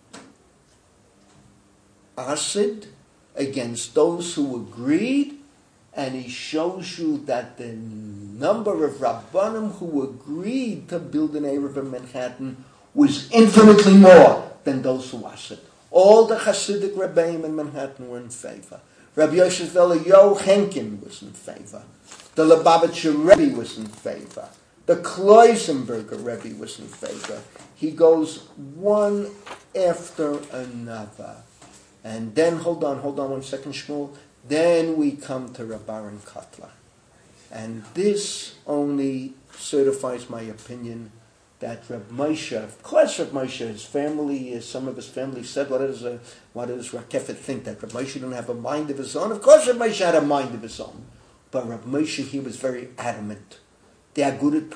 asid against those who agreed, and he shows you that the number of Rabbanim who agreed to build an Erev in Manhattan was infinitely more than those who asid. All the Hasidic Rebbeim in Manhattan were in favor. Rabbi Yosef Eliyahu Henkin was in favor. The Lubavitcher Rebbe was in favor. The Kloisenberger Rebbe was in favor. He goes one after another. And then, hold on 1 second, Shmuel. Then we come to Reb Aaron Kotler. And this only certifies my opinion that Reb Moshe, of course Reb Moshe, his family, some of his family said, what does Rakefet think, that Reb Moshe didn't have a mind of his own? Of course Reb Moshe had a mind of his own. But Reb Moshe, he was very adamant. The Agudat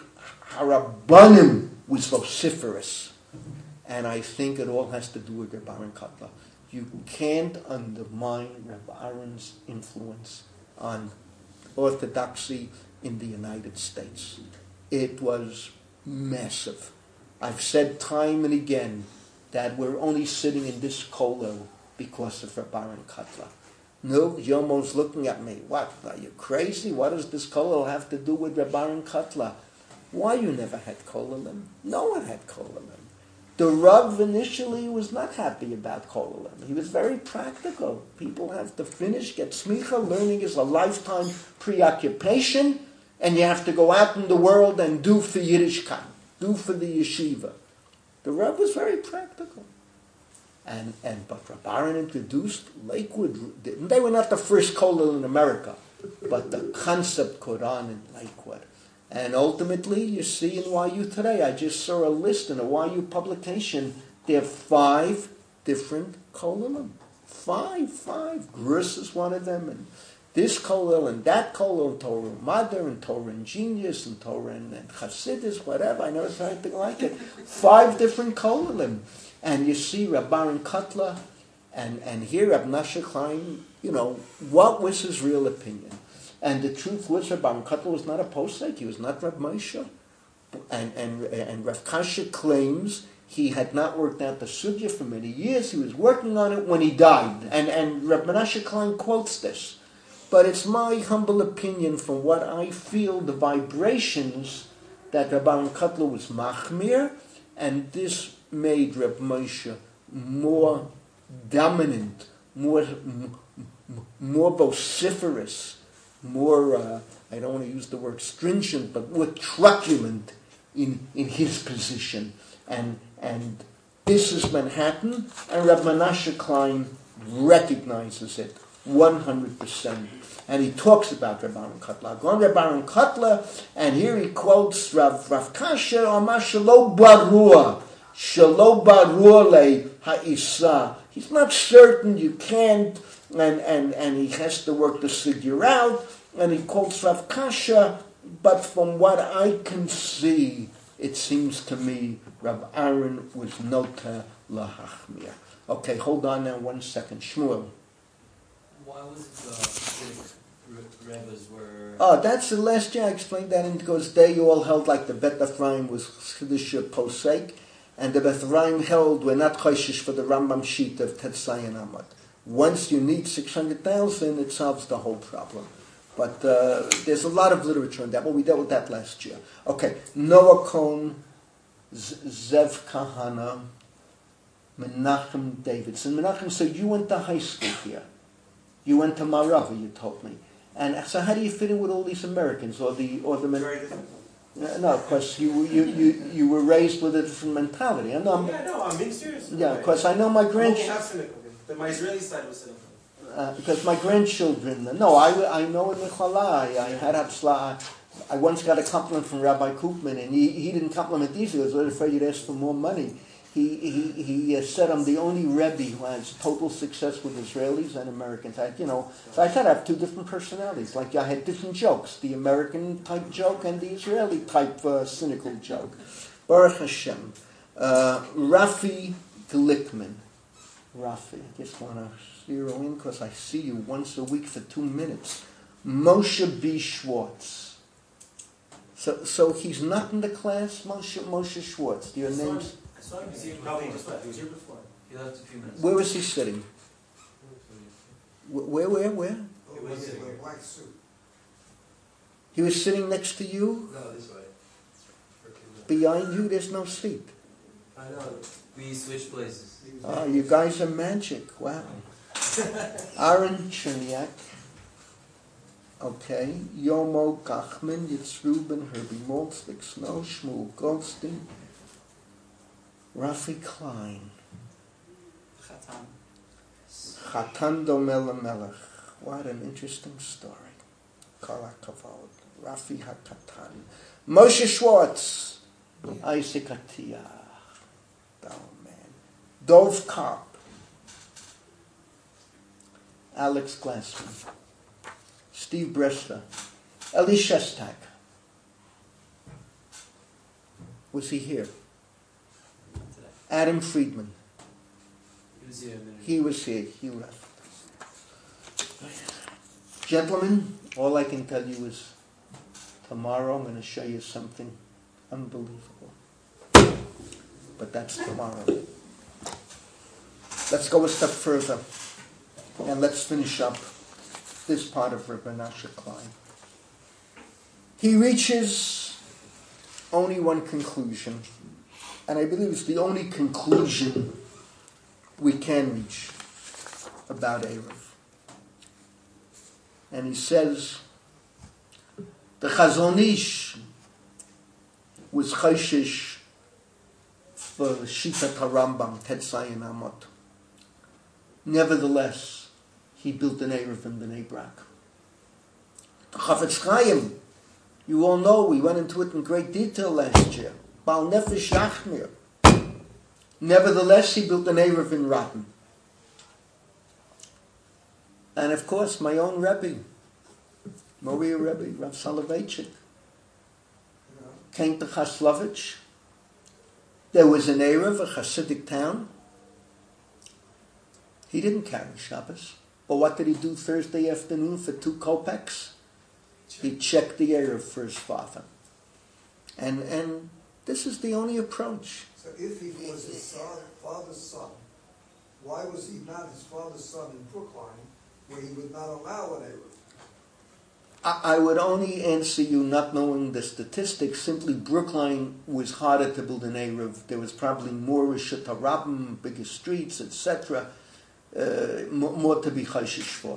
Harabanim was vociferous. And I think it all has to do with Reb Aaron Kotler. You can't undermine Reb Aaron's influence on Orthodoxy in the United States. It was massive. I've said time and again that we're only sitting in this kollel because of Reb Aaron Kotler. No, Yomo's looking at me. What, are you crazy? What does this kollel have to do with Reb Aaron Kotler? Why you never had kollelim? No one had kollelim. The Rav initially was not happy about kollelim. He was very practical. People have to finish, get smicha. Learning is a lifetime preoccupation, and you have to go out in the world and do for Yiddishkeit, do for the yeshiva. The Rav was very practical. But Reb Aaron introduced Lakewood. They were not the first kollel in America, but the concept caught on in Lakewood. And ultimately, you see in YU today, I just saw a list in a YU publication, there are 5 different kollelim. 5. Grus is one of them, and this kollel and that kollel, Torah Mother and Torah and Genius and Torah and Chassidus, whatever. I never saw anything like it. 5 different kollelim. And you see Reb Aaron Kotler and here Reb Menashe Klein, what was his real opinion? And the truth was, Reb Aaron Kotler was not a posek. He was not Reb Moshe. And Rav Kasha claims he had not worked out the sugya for many years. He was working on it when he died. And Reb Menashe Klein quotes this. But it's my humble opinion from what I feel, the vibrations that Reb Aaron Kotler was machmir, and this made Reb Moshe more dominant, more vociferous, more, I don't want to use the word stringent, but more truculent in his position. And this is Manhattan, and Reb Menashe Klein recognizes it 100%. And he talks about Reb Aaron Kotler. Go on Reb Aaron Kotler, and here he quotes Rav Kasher, Omar Shelo Barua. Shelo Barua le ha'isa. He's not certain, you can't, and he has to work the figure out, and he quotes Rav Kasha, but from what I can see, it seems to me Rav Aaron was nota lahachmir. Okay, hold on now 1 second. Shmuel. Why was it the Rebbes were... Oh, that's the last year I explained that, and because they all held like the Bet Ephraim was Chiddush Posek, and the Bet Ephraim held we're not Choshish for the Rambam sheet of Tetzayin Amad. Once you need 600,000, it solves the whole problem. But there's a lot of literature on that, but we dealt with that last year. Okay, Noah Cohn, Zev Kahana, Menachem Davidson. Menachem, so you went to high school here. You went to Marava, you told me. And so how do you fit in with all these Americans or the Very different. No, because you were raised with a different mentality. I'm being serious. Yeah, because I know my grandchildren. My Israeli side was cynical. Because my grandchildren. No, I know in Mechala. I had Hafsla. I once got a compliment from Rabbi Koopman, and he didn't compliment these. He was afraid you'd ask for more money. He said I'm the only Rebbe who has total success with Israelis and Americans. So I said I have 2 different personalities. Like I had different jokes, the American type joke and the Israeli type cynical joke. Baruch Hashem. Rafi Glickman. Rafi, I just want to zero in because I see you once a week for 2 minutes. Moshe B. Schwartz. So he's not in the class, Moshe Schwartz. Do your names? I saw him. He was here before. He left a few minutes. Where was he sitting? Where? Oh, the black suit. He was sitting next to you? No, this way. Behind you, there's no seat. I know. We switched places. Oh, you guys are magic. Wow. Aaron Cherniak. Okay. Yomo Gachman, Yitz Rubin, Herbie Maltzvik, Snow, Shmuel Goldstein, Rafi Klein. Chatan Domel Melech. What an interesting story. Kol HaKavod. Rafi HaKatan. Moshe Schwartz. Isaac Atiyah. Oh man. Dov Karp. Alex Glassman. Steve Bressler. Eli Shestak. Was he here? Adam Friedman. He was here a minute. He was here. He left. Gentlemen, all I can tell you is tomorrow I'm going to show you something unbelievable. But that's tomorrow. Let's go a step further and let's finish up this part of Rabbi Menashe Klein. He reaches only one conclusion, and I believe it's the only conclusion we can reach about Erev. And he says, the Chazon Ish was chayshish for Shitat HaRambam, Tetzayin Amot. Nevertheless, he built an Erev in Bnei Brak. The Chafetz Chaim, you all know, we went into it in great detail last year. Baal Nefesh Yachmir. Nevertheless, he built an Erev in Radin. And of course, my own Rebbe, Maria Rebbe, Rav Soloveitchik, came to Chaslovich. There was an Erev, a Hasidic town. He didn't carry Shabbos. But what did he do Thursday afternoon for 2 kopecks? He checked the Erev for his father. And this is the only approach. So if he was his father's son, why was he not his father's son in Brookline, where he would not allow an Erev? I would only answer you not knowing the statistics. Simply, Brookline was harder to build an Erev. There was probably more Rishut HaRabim, bigger streets, etc., more to be chayshish for.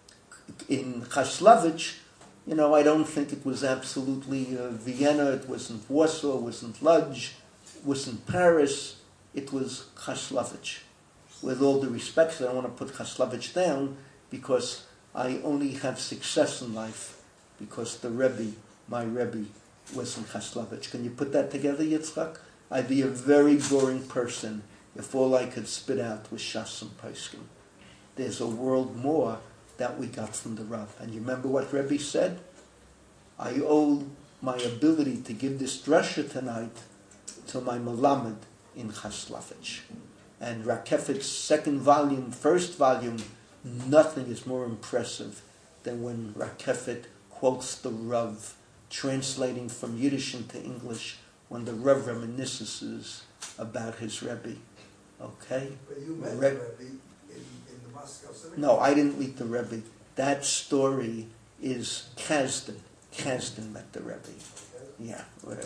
In Chaslovich, I don't think it was absolutely Vienna. It wasn't Warsaw. It wasn't Lodz. It wasn't Paris. It was Chaslovich. With all due respect, I don't want to put Chaslovich down because I only have success in life because the Rebbe, my Rebbe, was in Chaslovich. Can you put that together, Yitzchak? I'd be a very boring person if all I could spit out was Shas and Poskim. There's a world more that we got from the Rav. And you remember what Rebbe said? I owe my ability to give this drasha tonight to my Melamed in Chaslovich. And Rakefet's second volume, first volume, nothing is more impressive than when Rakefet quotes the Rav, translating from Yiddish into English, when the Rav reminisces about his Rebbe. Okay? But you met the Rebbe in the Moscow synagogue. No, I didn't meet the Rebbe. That story is Kasdan. Kasdan met the Rebbe. Yeah.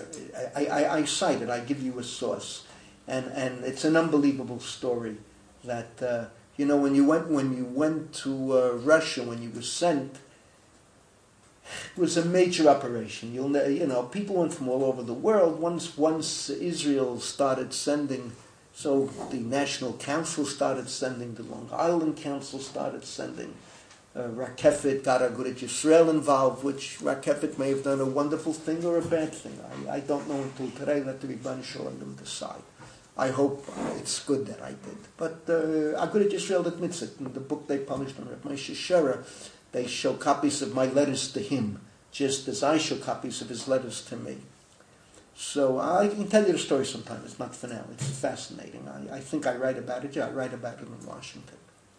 I cite it. I give you a source. And it's an unbelievable story that, when you went to Russia, when you were sent, it was a major operation. People went from all over the world. Once Israel started sending, so the National Council started sending, the Long Island Council started sending. Rakefet got Agudat Yisrael involved, which Rakefet may have done a wonderful thing or a bad thing. I don't know until today. Let the Rebbeinu Shalom decide. I hope it's good that I did. But Agudat Yisrael admits it. In the book they published on Rav Moshe Sherer, they show copies of my letters to him, just as I show copies of his letters to me. So I can tell you the story sometime. It's not for now. It's fascinating. I think I write about it. Yeah, I write about it in Washington.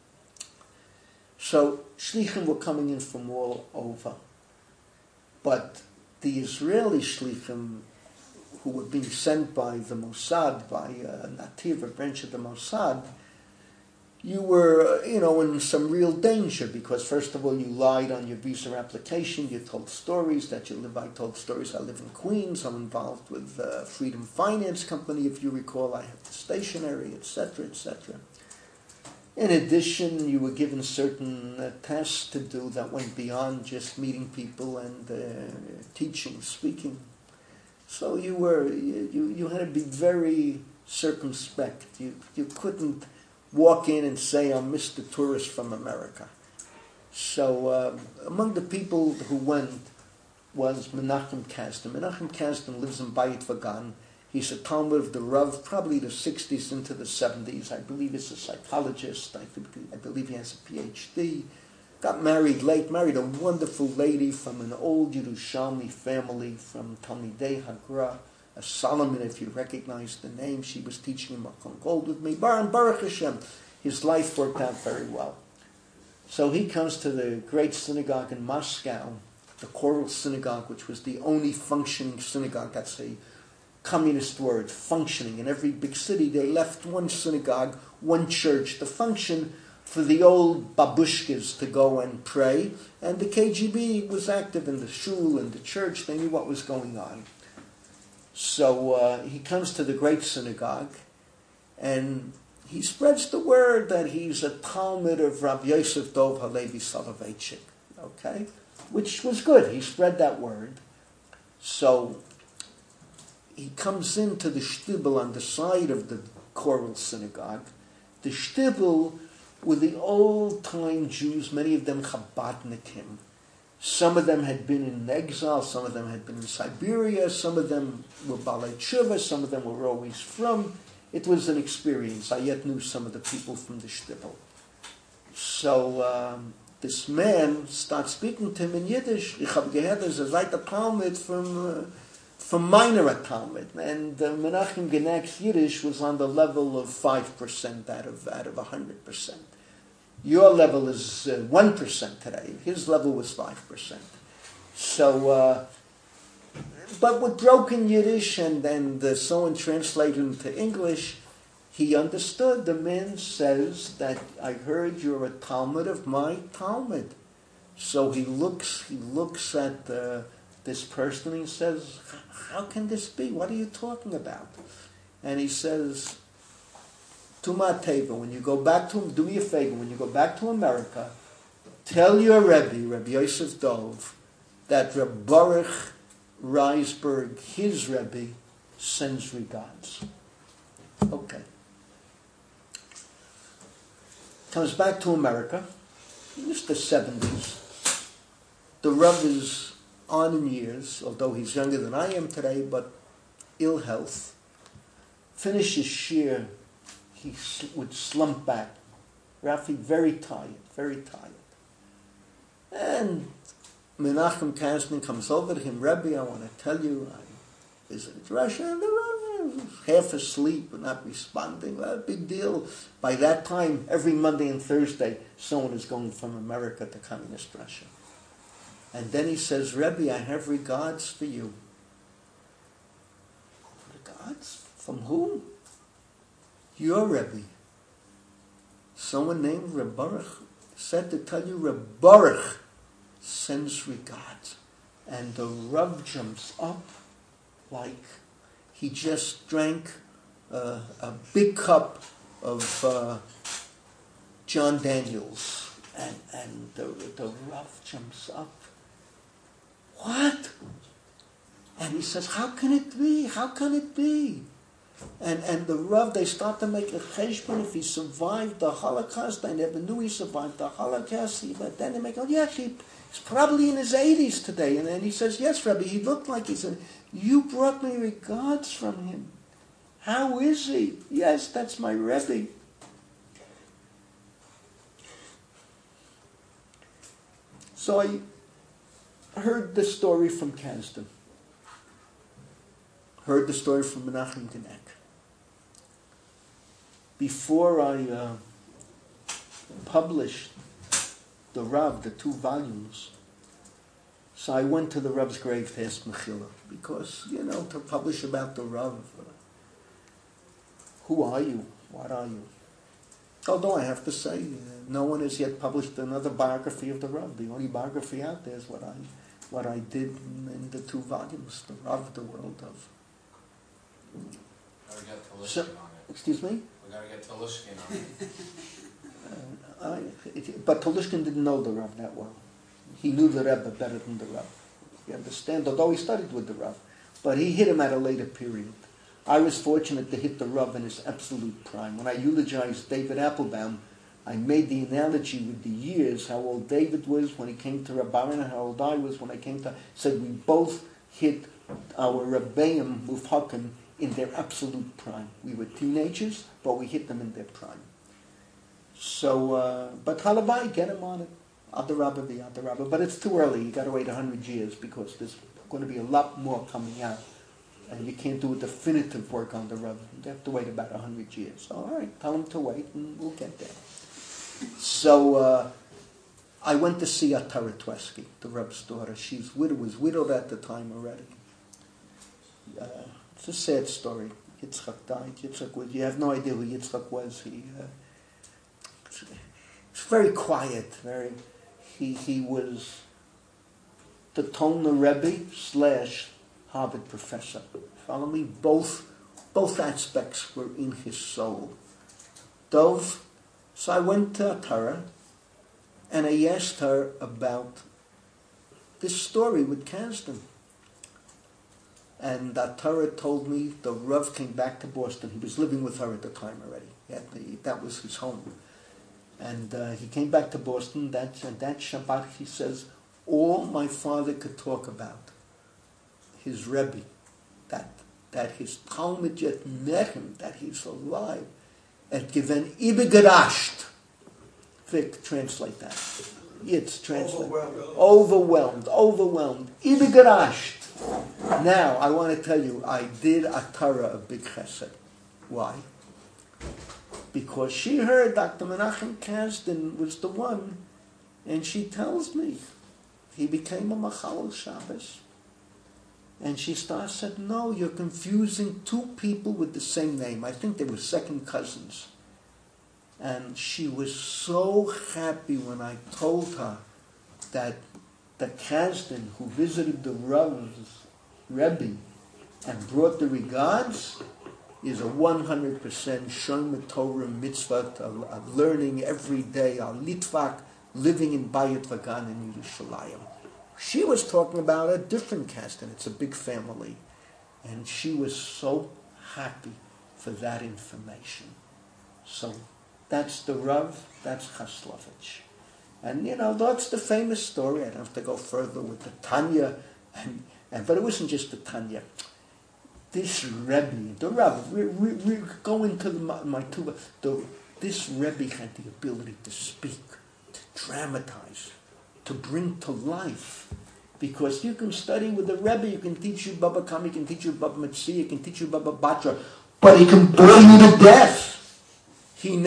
So shlichim were coming in from all over. But the Israeli shlichim who were being sent by the Mossad, by Nativ, a branch of the Mossad, you were, in some real danger because, first of all, you lied on your visa application. You told stories that you live. I told stories I live in Queens. I'm involved with Freedom Finance Company, if you recall. I have the stationery, etc., etc. In addition, you were given certain tasks to do that went beyond just meeting people and teaching, speaking. So you had to be very circumspect. You couldn't walk in and say, I'm Mr. Tourist from America. So among the people who went was Menachem Kasdan. Menachem Kasdan lives in Bayit Vagan. He's a Talmud of the Rav, probably the 60s into the 70s. I believe he's a psychologist. I believe he has a PhD. Got married late, married a wonderful lady from an old Yerushalmi family from Talmidei Hagra, a Solomon, if you recognize the name. She was teaching in Makom Gold with me. Baruch Hashem. his life worked out very well. So he comes to the great synagogue in Moscow, the Choral Synagogue, which was the only functioning synagogue. That's a communist word, functioning. In every big city, they left one synagogue, one church to function for the old babushkas to go and pray. And the KGB was active in the shul and the church. They knew what was going on. So he comes to the great synagogue, and he spreads the word that he's a Talmud of Rabbi Yosef Dov Halevi Soloveitchik, okay? Which was good. He spread that word. So he comes into the shtibel on the side of the choral synagogue. The shtibel were the old-time Jews, many of them Chabadnikim. Some of them had been in exile, some of them had been in Siberia, some of them were Balei Tshuva, some of them were always from. It was an experience. I yet knew some of the people from the shtibel. So this man starts speaking to him in Yiddish. Ich habe gehört, er sei der Talmud from meiner Talmud. And Menachem Genek's Yiddish was on the level of 5% out of 100%. Your level is 1% today. His level was 5%. So, but with broken Yiddish and so on translated into English, he understood. The man says that I heard you're a Talmud of my Talmud. So he looks at this person and he says, how can this be? What are you talking about? And he says, Tuma Teva, when you go back to him, do me a favor, when you go back to America, tell your Rebbe, Rabbi Yosef Dov, that Reb Baruch Reisberg, his Rebbe, sends regards. Okay. Comes back to America, it's the 70s. The Rebbe is on in years, although he's younger than I am today, but ill health. Finishes shir, he would slump back. Rafi, very tired. And Menachem Kasdan comes over to him, Rebbe, I want to tell you, I visited Russia, and the Rebbe was half asleep and not responding. Well, big deal. By that time, every Monday and Thursday, someone is going from America to communist Russia. And then he says, Rebbe, I have regards for you. Regards? From whom? Your Rebbe. Someone named Reb Baruch said to tell you Reb Baruch sends regards. And the Reb jumps up like he just drank a big cup of John Daniels. And the Reb jumps up. What? And he says, how can it be? How can it be? And the Rav, they start to make a cheshbon if he survived the Holocaust. They never knew he survived the Holocaust. But then they make, he's probably in his 80s today. And then he says, yes, Rebbe, he looked like he said, you brought me regards from him. How is he? Yes, that's my Rebbe. So I heard the story from Kasdan. Heard the story from Menachem Genek. Before I published the Rav, the 2 volumes, so I went to the Rav's grave to ask Mechila, because, to publish about the Rav, who are you? What are you? Although I have to say, no one has yet published another biography of the Rav. The only biography out there is what I did in the 2 volumes, the Rav, the World of. Gotta get Telushkin on it. Excuse me? We gotta get Telushkin on it. But Telushkin didn't know the Rav that well. He knew the Rebbe better than the Rav. You understand? Although he studied with the Rav. But he hit him at a later period. I was fortunate to hit the Rav in his absolute prime. When I eulogized David Applebaum, I made the analogy with the years, how old David was when he came to Rabbanan, and how old I was when I came to... Said we both hit our Rebbeim Mufhakim in their absolute prime. We were teenagers, but we hit them in their prime. So, but Halabai, get him on it. Adarabba. But it's too early. You got to wait 100 years because there's going to be a lot more coming out And you can't do a definitive work on the Rav. You have to wait about 100 years. All right, tell him to wait and we'll get there. So I went to see Atara Tweski, the Rav's daughter. She was widowed at the time already. It's a sad story. Yitzchak died. You have no idea who Yitzchak was. It's very quiet. He was the Tolna Rebbe / Harvard professor. Follow me? Both aspects were in his soul. Dov. So I went to Atara and I asked her about this story with Kasdan. And Atara told me the Rav came back to Boston. He was living with her at the time already. That was his home. And he came back to Boston. That Shabbat, he says, all my father could talk about, his Rebbe, that his Talmud yet met him, that he's alive, and given ibegerasht. Vic, translate that. It's translate. Overwhelmed. Ibegerasht. Now, I want to tell you, I did Atara a big chesed. Why? Because she heard Dr. Menachem Kasdan was the one, and she tells me he became a Machalel Shabbos. And she said, no, you're confusing two people with the same name. I think they were second cousins. And she was so happy when I told her that the Kasdan who visited the Rav's Rebbe and brought the regards is a 100% Shomer Torah mitzvah of learning every day, a litvak, living in Bayit Vagan in Yerushalayim. She was talking about a different Kasdan. It's a big family. And she was so happy for that information. So that's the Rav, that's Chaslovich. And that's the famous story. I don't have to go further with the Tanya. But it wasn't just the Tanya. This Rebbe, the Rav, we go into my tuba. This Rebbe had the ability to speak, to dramatize, to bring to life. Because you can study with the Rebbe, you can teach you Baba Kama, you can teach you Baba Metzi, you can teach you Baba Batra, but he can bore you to death. He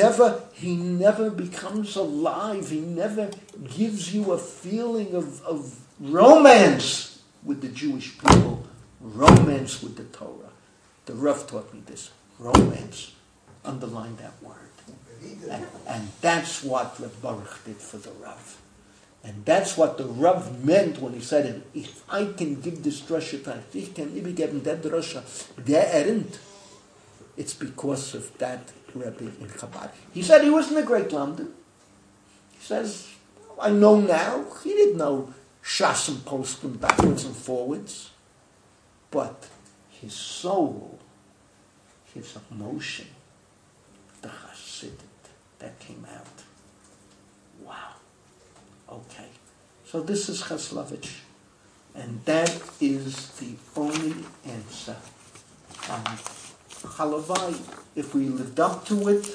never becomes alive. He never gives you a feeling of romance with the Jewish people, romance with the Torah. The Rav taught me this. Romance. Underline that word. And that's what Rav Baruch did for the Rav. And that's what the Rav meant when he said, if I can give this drasha time, ich can even give that drasha, der erint. It's because of that Rebbe in Chabad. He said he wasn't a great London. He says, I know now, he didn't know Shas and Poskim backwards and forwards. But his soul, his emotion, the Hasidut that came out. Wow. Okay. So this is Chaslovich. And that is the only answer. Halavai, if we lived up to it,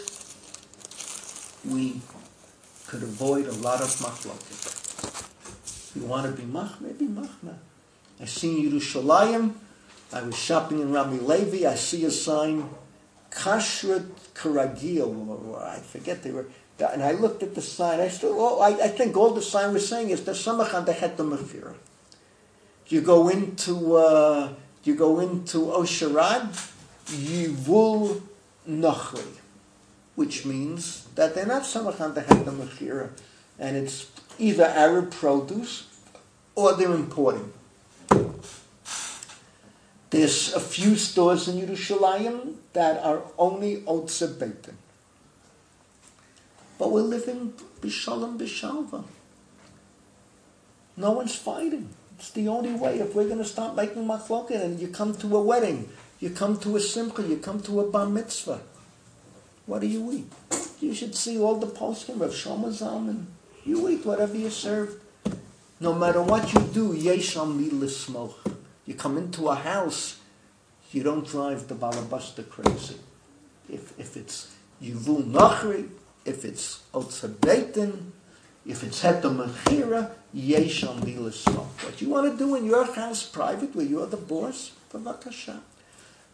we could avoid a lot of machloket. You want to be maybe machna. I seen Yerushalayim. I was shopping in Rami Levi. I see a sign, Kashrut Karagil, or I forget they were. And I looked at the sign. I think all the sign was saying is the Samachan Dechet Mechira. You go into Osherad, Yivul Nochri, which means that they're not Samachan Dechet Mechira, and it's either Arab produce or they're importing. There's a few stores in Yerushalayim that are only Otze Beitin. But we're living B'Shalom B'Shalva. No one's fighting. It's the only way. If we're going to start making machloket, and you come to a wedding, you come to a simcha, you come to a bar mitzvah, what do you eat? You should see all the poskim of Shlomo Zalman. You eat whatever you serve. No matter what you do, yesh al mi l'smoch. You come into a house, you don't drive the balabuster crazy. If it's Yivul Nachri, if it's Otze Beitin, if it's Heter Mechira, yesh al mi l'smoch. What you want to do in your house, private, where you're the boss, b'vakasha.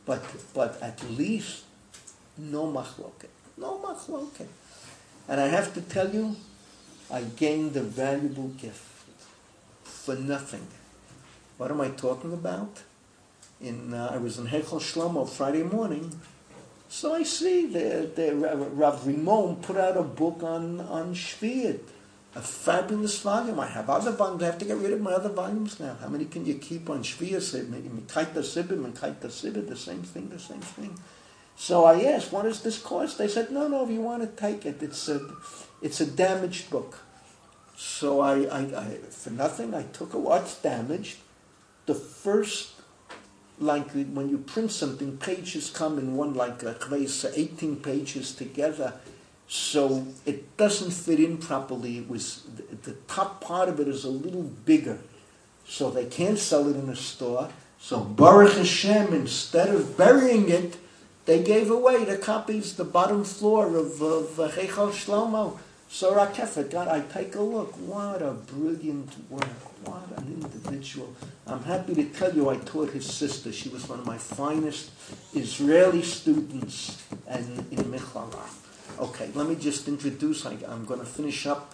but at least no machloket. No machloket. And I have to tell you, I gained a valuable gift for nothing. What am I talking about? I was in Heichel Shlomo Friday morning, so I see the Rav Rimon put out a book on Shvi'it, a fabulous volume. I have other volumes. I have to get rid of my other volumes now. How many can you keep on Shvi'it? Kaita Sibim and Kaita Sibim, the same thing. So I asked, what does this cost? They said, no, if you want to take it, it's a damaged book. So I for nothing, I took it. What's damaged? The first, like when you print something, pages come in one, like 18 pages together, so it doesn't fit in properly. It was the top part of it is a little bigger, so they can't sell it in a store. So Baruch Hashem, instead of burying it, they gave away the copies, the bottom floor of Heichal Shlomo. So Rakefet, God, I take a look. What a brilliant work. What an individual. I'm happy to tell you I taught his sister. She was one of my finest Israeli students in Michlala. Okay, let me just introduce. I'm going to finish up.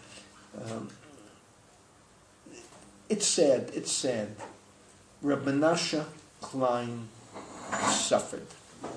It's sad. Reb Menashe Klein suffered.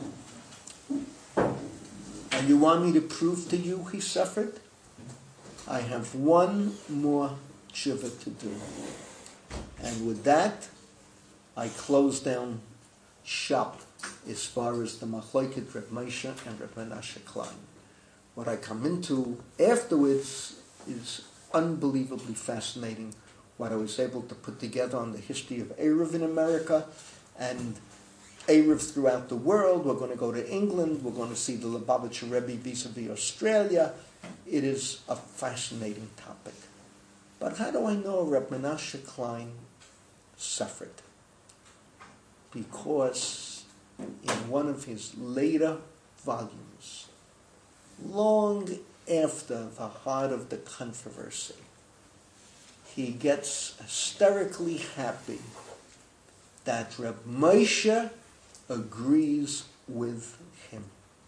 And you want me to prove to you he suffered? I have one more tshuva to do. And with that, I close down shop as far as the Machloket Reb Moshe and Reb Menashe Klein. What I come into afterwards is unbelievably fascinating, what I was able to put together on the history of Erev in America and Erev throughout the world. We're going to go to England. We're going to see the Lubavitcher Rebbe vis-a-vis Australia. It is a fascinating topic. But how do I know Reb Menashe Klein suffered? Because in one of his later volumes, long after the heart of the controversy, he gets hysterically happy that Reb Moshe agrees with him.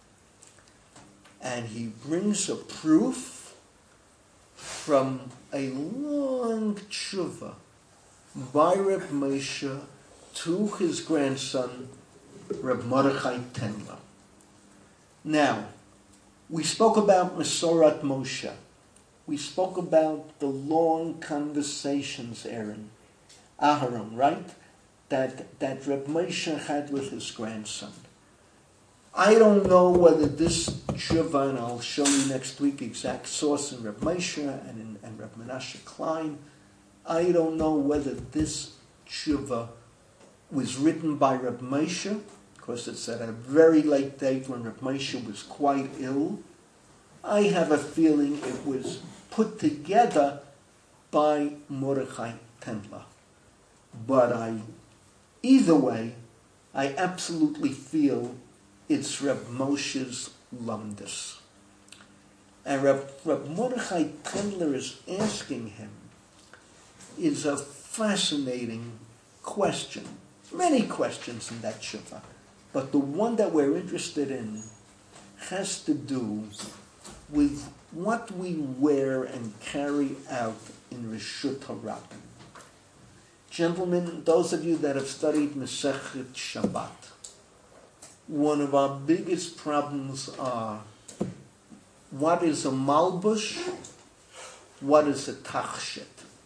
And he brings a proof from a long tshuva by Reb Moshe to his grandson, Reb Mordechai Tendler. Now, we spoke about Mesorat Moshe. We spoke about the long conversations, Aharon, right? That Reb Moshe had with his grandson. I don't know whether this tshuva, and I'll show you next week exact source in Reb Moshe and Reb Menashe Klein. I don't know whether this tshuva was written by Reb Moshe, because it's at a very late date when Reb Moshe was quite ill. I have a feeling it was put together by Mordechai Tendler. But either way, I absolutely feel it's Reb Moshe's lumdus. And Reb Mordechai Tendler is asking him is a fascinating question. Many questions in that tshuva. But the one that we're interested in has to do with what we wear and carry out in Reshut HaRabim. Gentlemen, those of you that have studied Masechet Shabbat, one of our biggest problems are what is a malbush, what is a tachshit.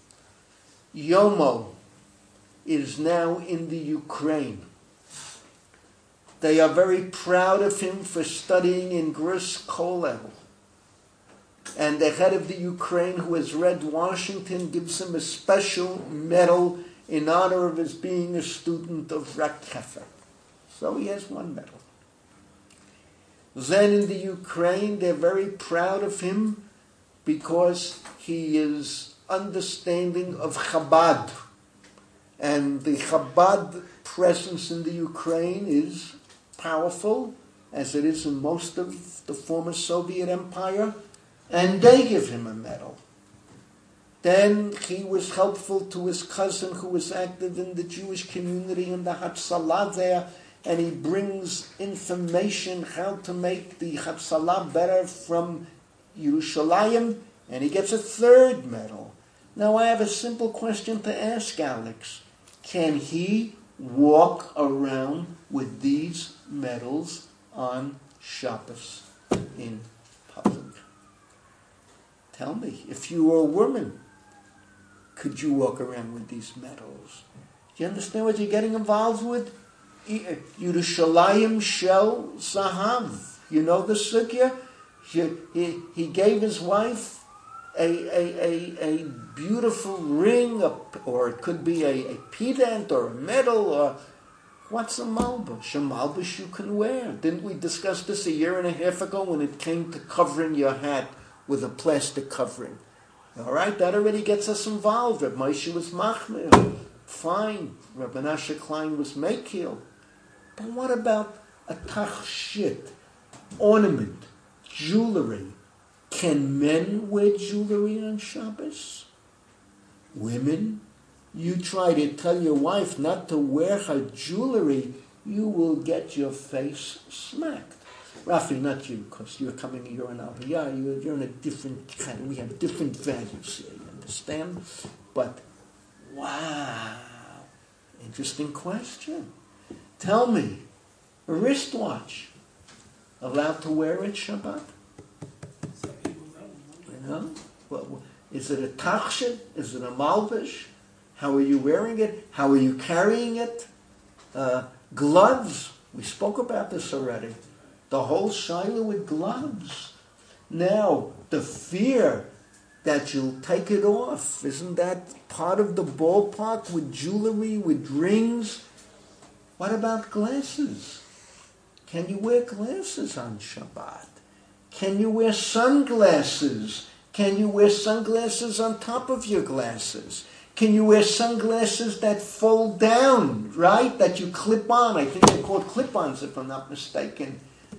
Yomo is now in the Ukraine. They are very proud of him for studying in Gris Kollel. And the head of the Ukraine, who has read Washington, gives him a special medal in honor of his being a student of Rakefet. So he has one medal. Then in the Ukraine, they're very proud of him because he is understanding of Chabad. And the Chabad presence in the Ukraine is powerful, as it is in most of the former Soviet Empire, and they give him a medal. Then he was helpful to his cousin who was active in the Jewish community in the Hatzalah there, and he brings information how to make the Hatzalah better from Yerushalayim, and he gets a third medal. Now I have a simple question to ask Alex. Can he walk around with these medals on Shabbos in public? Tell me, if you were a woman, could you walk around with these medals? Do you understand what you're getting involved with? Yerushalayim Shel Zahav. You know the sugya? He gave his wife a beautiful ring, or it could be a pendant or a medal, or what's a malbush? A malbush you can wear. Didn't we discuss this a year and a half ago when it came to covering your hat with a plastic covering? All right, that already gets us involved. Reb Moshe was machmir. Fine. Reb Menashe Klein was mekil. But what about a tachshit, ornament, jewelry? Can men wear jewelry on Shabbos? Women, you try to tell your wife not to wear her jewelry, you will get your face smacked. Rafi, not you, because you're an Aliyah, you're in a different kind, we have different values here, you understand? But, wow, interesting question. Tell me, a wristwatch, allowed to wear it Shabbat? Some people don't. You know? Is it a tachshit? Is it a malvish? How are you wearing it? How are you carrying it? Gloves. We spoke about this already. The whole shiloh with gloves. Now, the fear that you'll take it off, isn't that part of the ballpark with jewelry, with rings? What about glasses? Can you wear glasses on Shabbat? Can you wear sunglasses? Can you wear sunglasses on top of your glasses? Can you wear sunglasses that fold down, right? That you clip on. I think they're called clip-ons, if I'm not mistaken.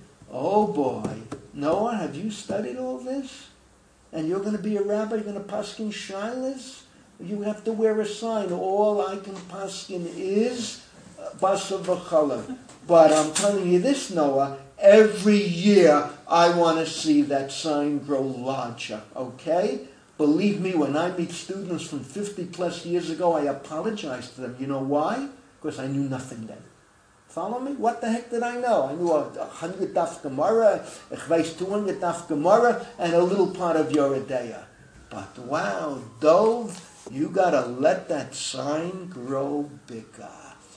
Oh boy. Noah, have you studied all this? And you're going to be a rabbi, you're going to paskin shilas? You have to wear a sign. All I can paskin is basar v'challah. But I'm telling you this, Noah, every year I want to see that sign grow larger, okay? Believe me, when I meet students from 50 plus years ago, I apologize to them. You know why? Because I knew nothing then. Follow me? What the heck did I know? I knew 100 daf Gemara, ich weiß 200 daf Gemara, and a little part of Yoredeya. But wow, Dov, you gotta let that sign grow bigger.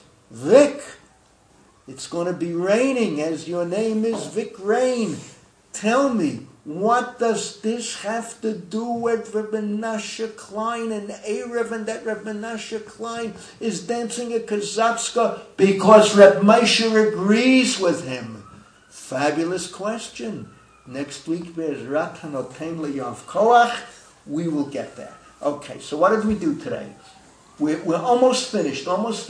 Vic, it's going to be raining, as your name is Vic Rain. Tell me, what does this have to do with Reb Menashe Klein and Erev, and that Reb Menashe Klein is dancing a Kazatska because Reb Moshe agrees with him? Fabulous question. Next week, Be'ezrat Hanoten L'Yav Koach, we will get there. Okay, so what did we do today? We're almost finished.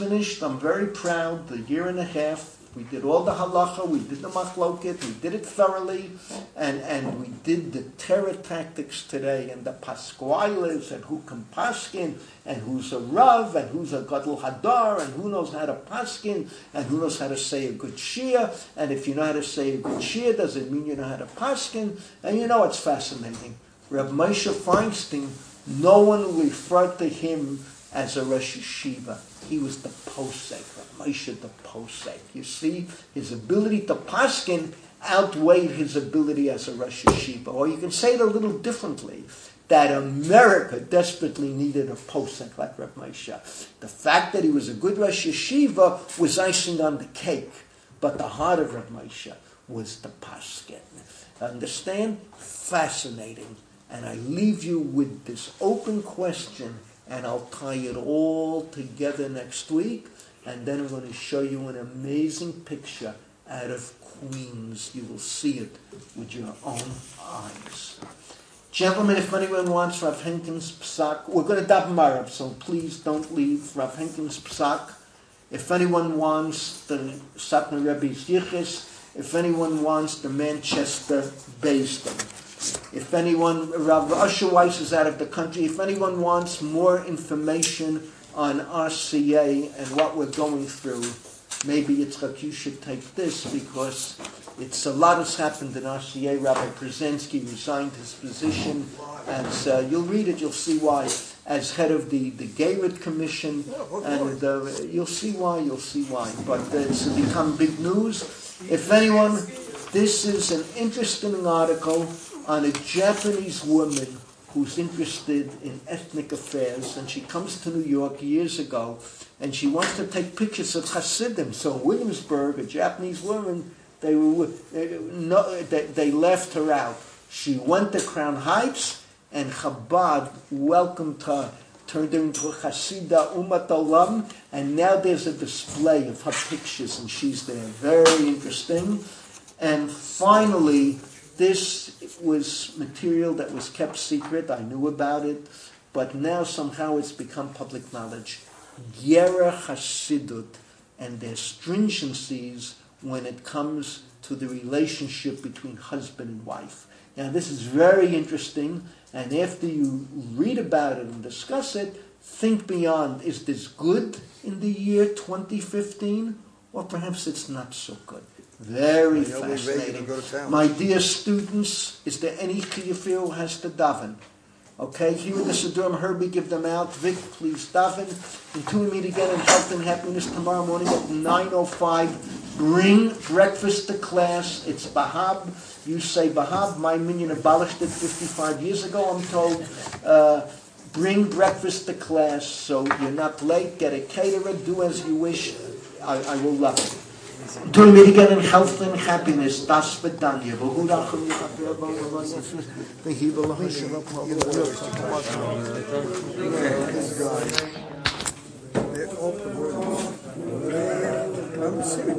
I'm very proud. The year and a half. We did all the halacha, we did the machloket, we did it thoroughly, and we did the terror tactics today, and the pasquales, and who can paskin, and who's a rav, and who's a gadol hadar, and who knows how to paskin, and who knows how to say a good shia, and if you know how to say a good shia, does it mean you know how to paskin? And you know, it's fascinating. Reb Moshe Feinstein, no one referred to him as a Rosh Yeshiva. He was the posek, Moshe the posek. You see, his ability to paskin outweighed his ability as a Rosh Yeshiva. Or you can say it a little differently, that America desperately needed a posek like Reb Moshe. The fact that he was a good Rosh Yeshiva was icing on the cake, but the heart of Reb Moshe was the paskin. Understand? Fascinating. And I leave you with this open question, and I'll tie it all together next week, and then I'm going to show you an amazing picture out of Queens. You will see it with your own eyes. Gentlemen, if anyone wants Rav Henkin's Psak, we're going to daven Marab, so please don't leave. Rav Henkin's Psak. If anyone wants the Satmar Rebbe's Yichus, if anyone wants the Manchester Basin. If anyone, Rav Usher Weiss is out of the country, if anyone wants more information on RCA and what we're going through, maybe Yitzchak, you should take this because it's a lot has happened in RCA. Rabbi Brzezinski resigned his position. As you'll read it, you'll see why. As head of the Gayrit Commission, and you'll see why. But it's become big news. If anyone, this is an interesting article on a Japanese woman who's interested in ethnic affairs, and she comes to New York years ago, and she wants to take pictures of Hasidim. So in Williamsburg, a Japanese woman, they left her out. She went to Crown Heights, and Chabad welcomed her, turned her into a Hasidah Umat Olam, and now there's a display of her pictures, and she's there. Very interesting. And finally, this was material that was kept secret. I knew about it, but now somehow it's become public knowledge. Gera Hasidut and their stringencies when it comes to the relationship between husband and wife. Now this is very interesting, and after you read about it and discuss it, think beyond, is this good in the year 2015? Or perhaps it's not so good. Very fascinating. My dear students, is there any chiyuv who has to daven? Okay, here in the Siddurim, Herbie, give them out. Vic, please daven. Until we meet again in health and happiness tomorrow morning at 9:05. Bring breakfast to class. It's Bahab. You say Bahab. My minion abolished it 55 years ago, I'm told. Bring breakfast to class so you're not late. Get a caterer. Do as you wish. I will love it. Until we meet again in health and happiness. Das Vedanya. They're all perverted. I'm serious.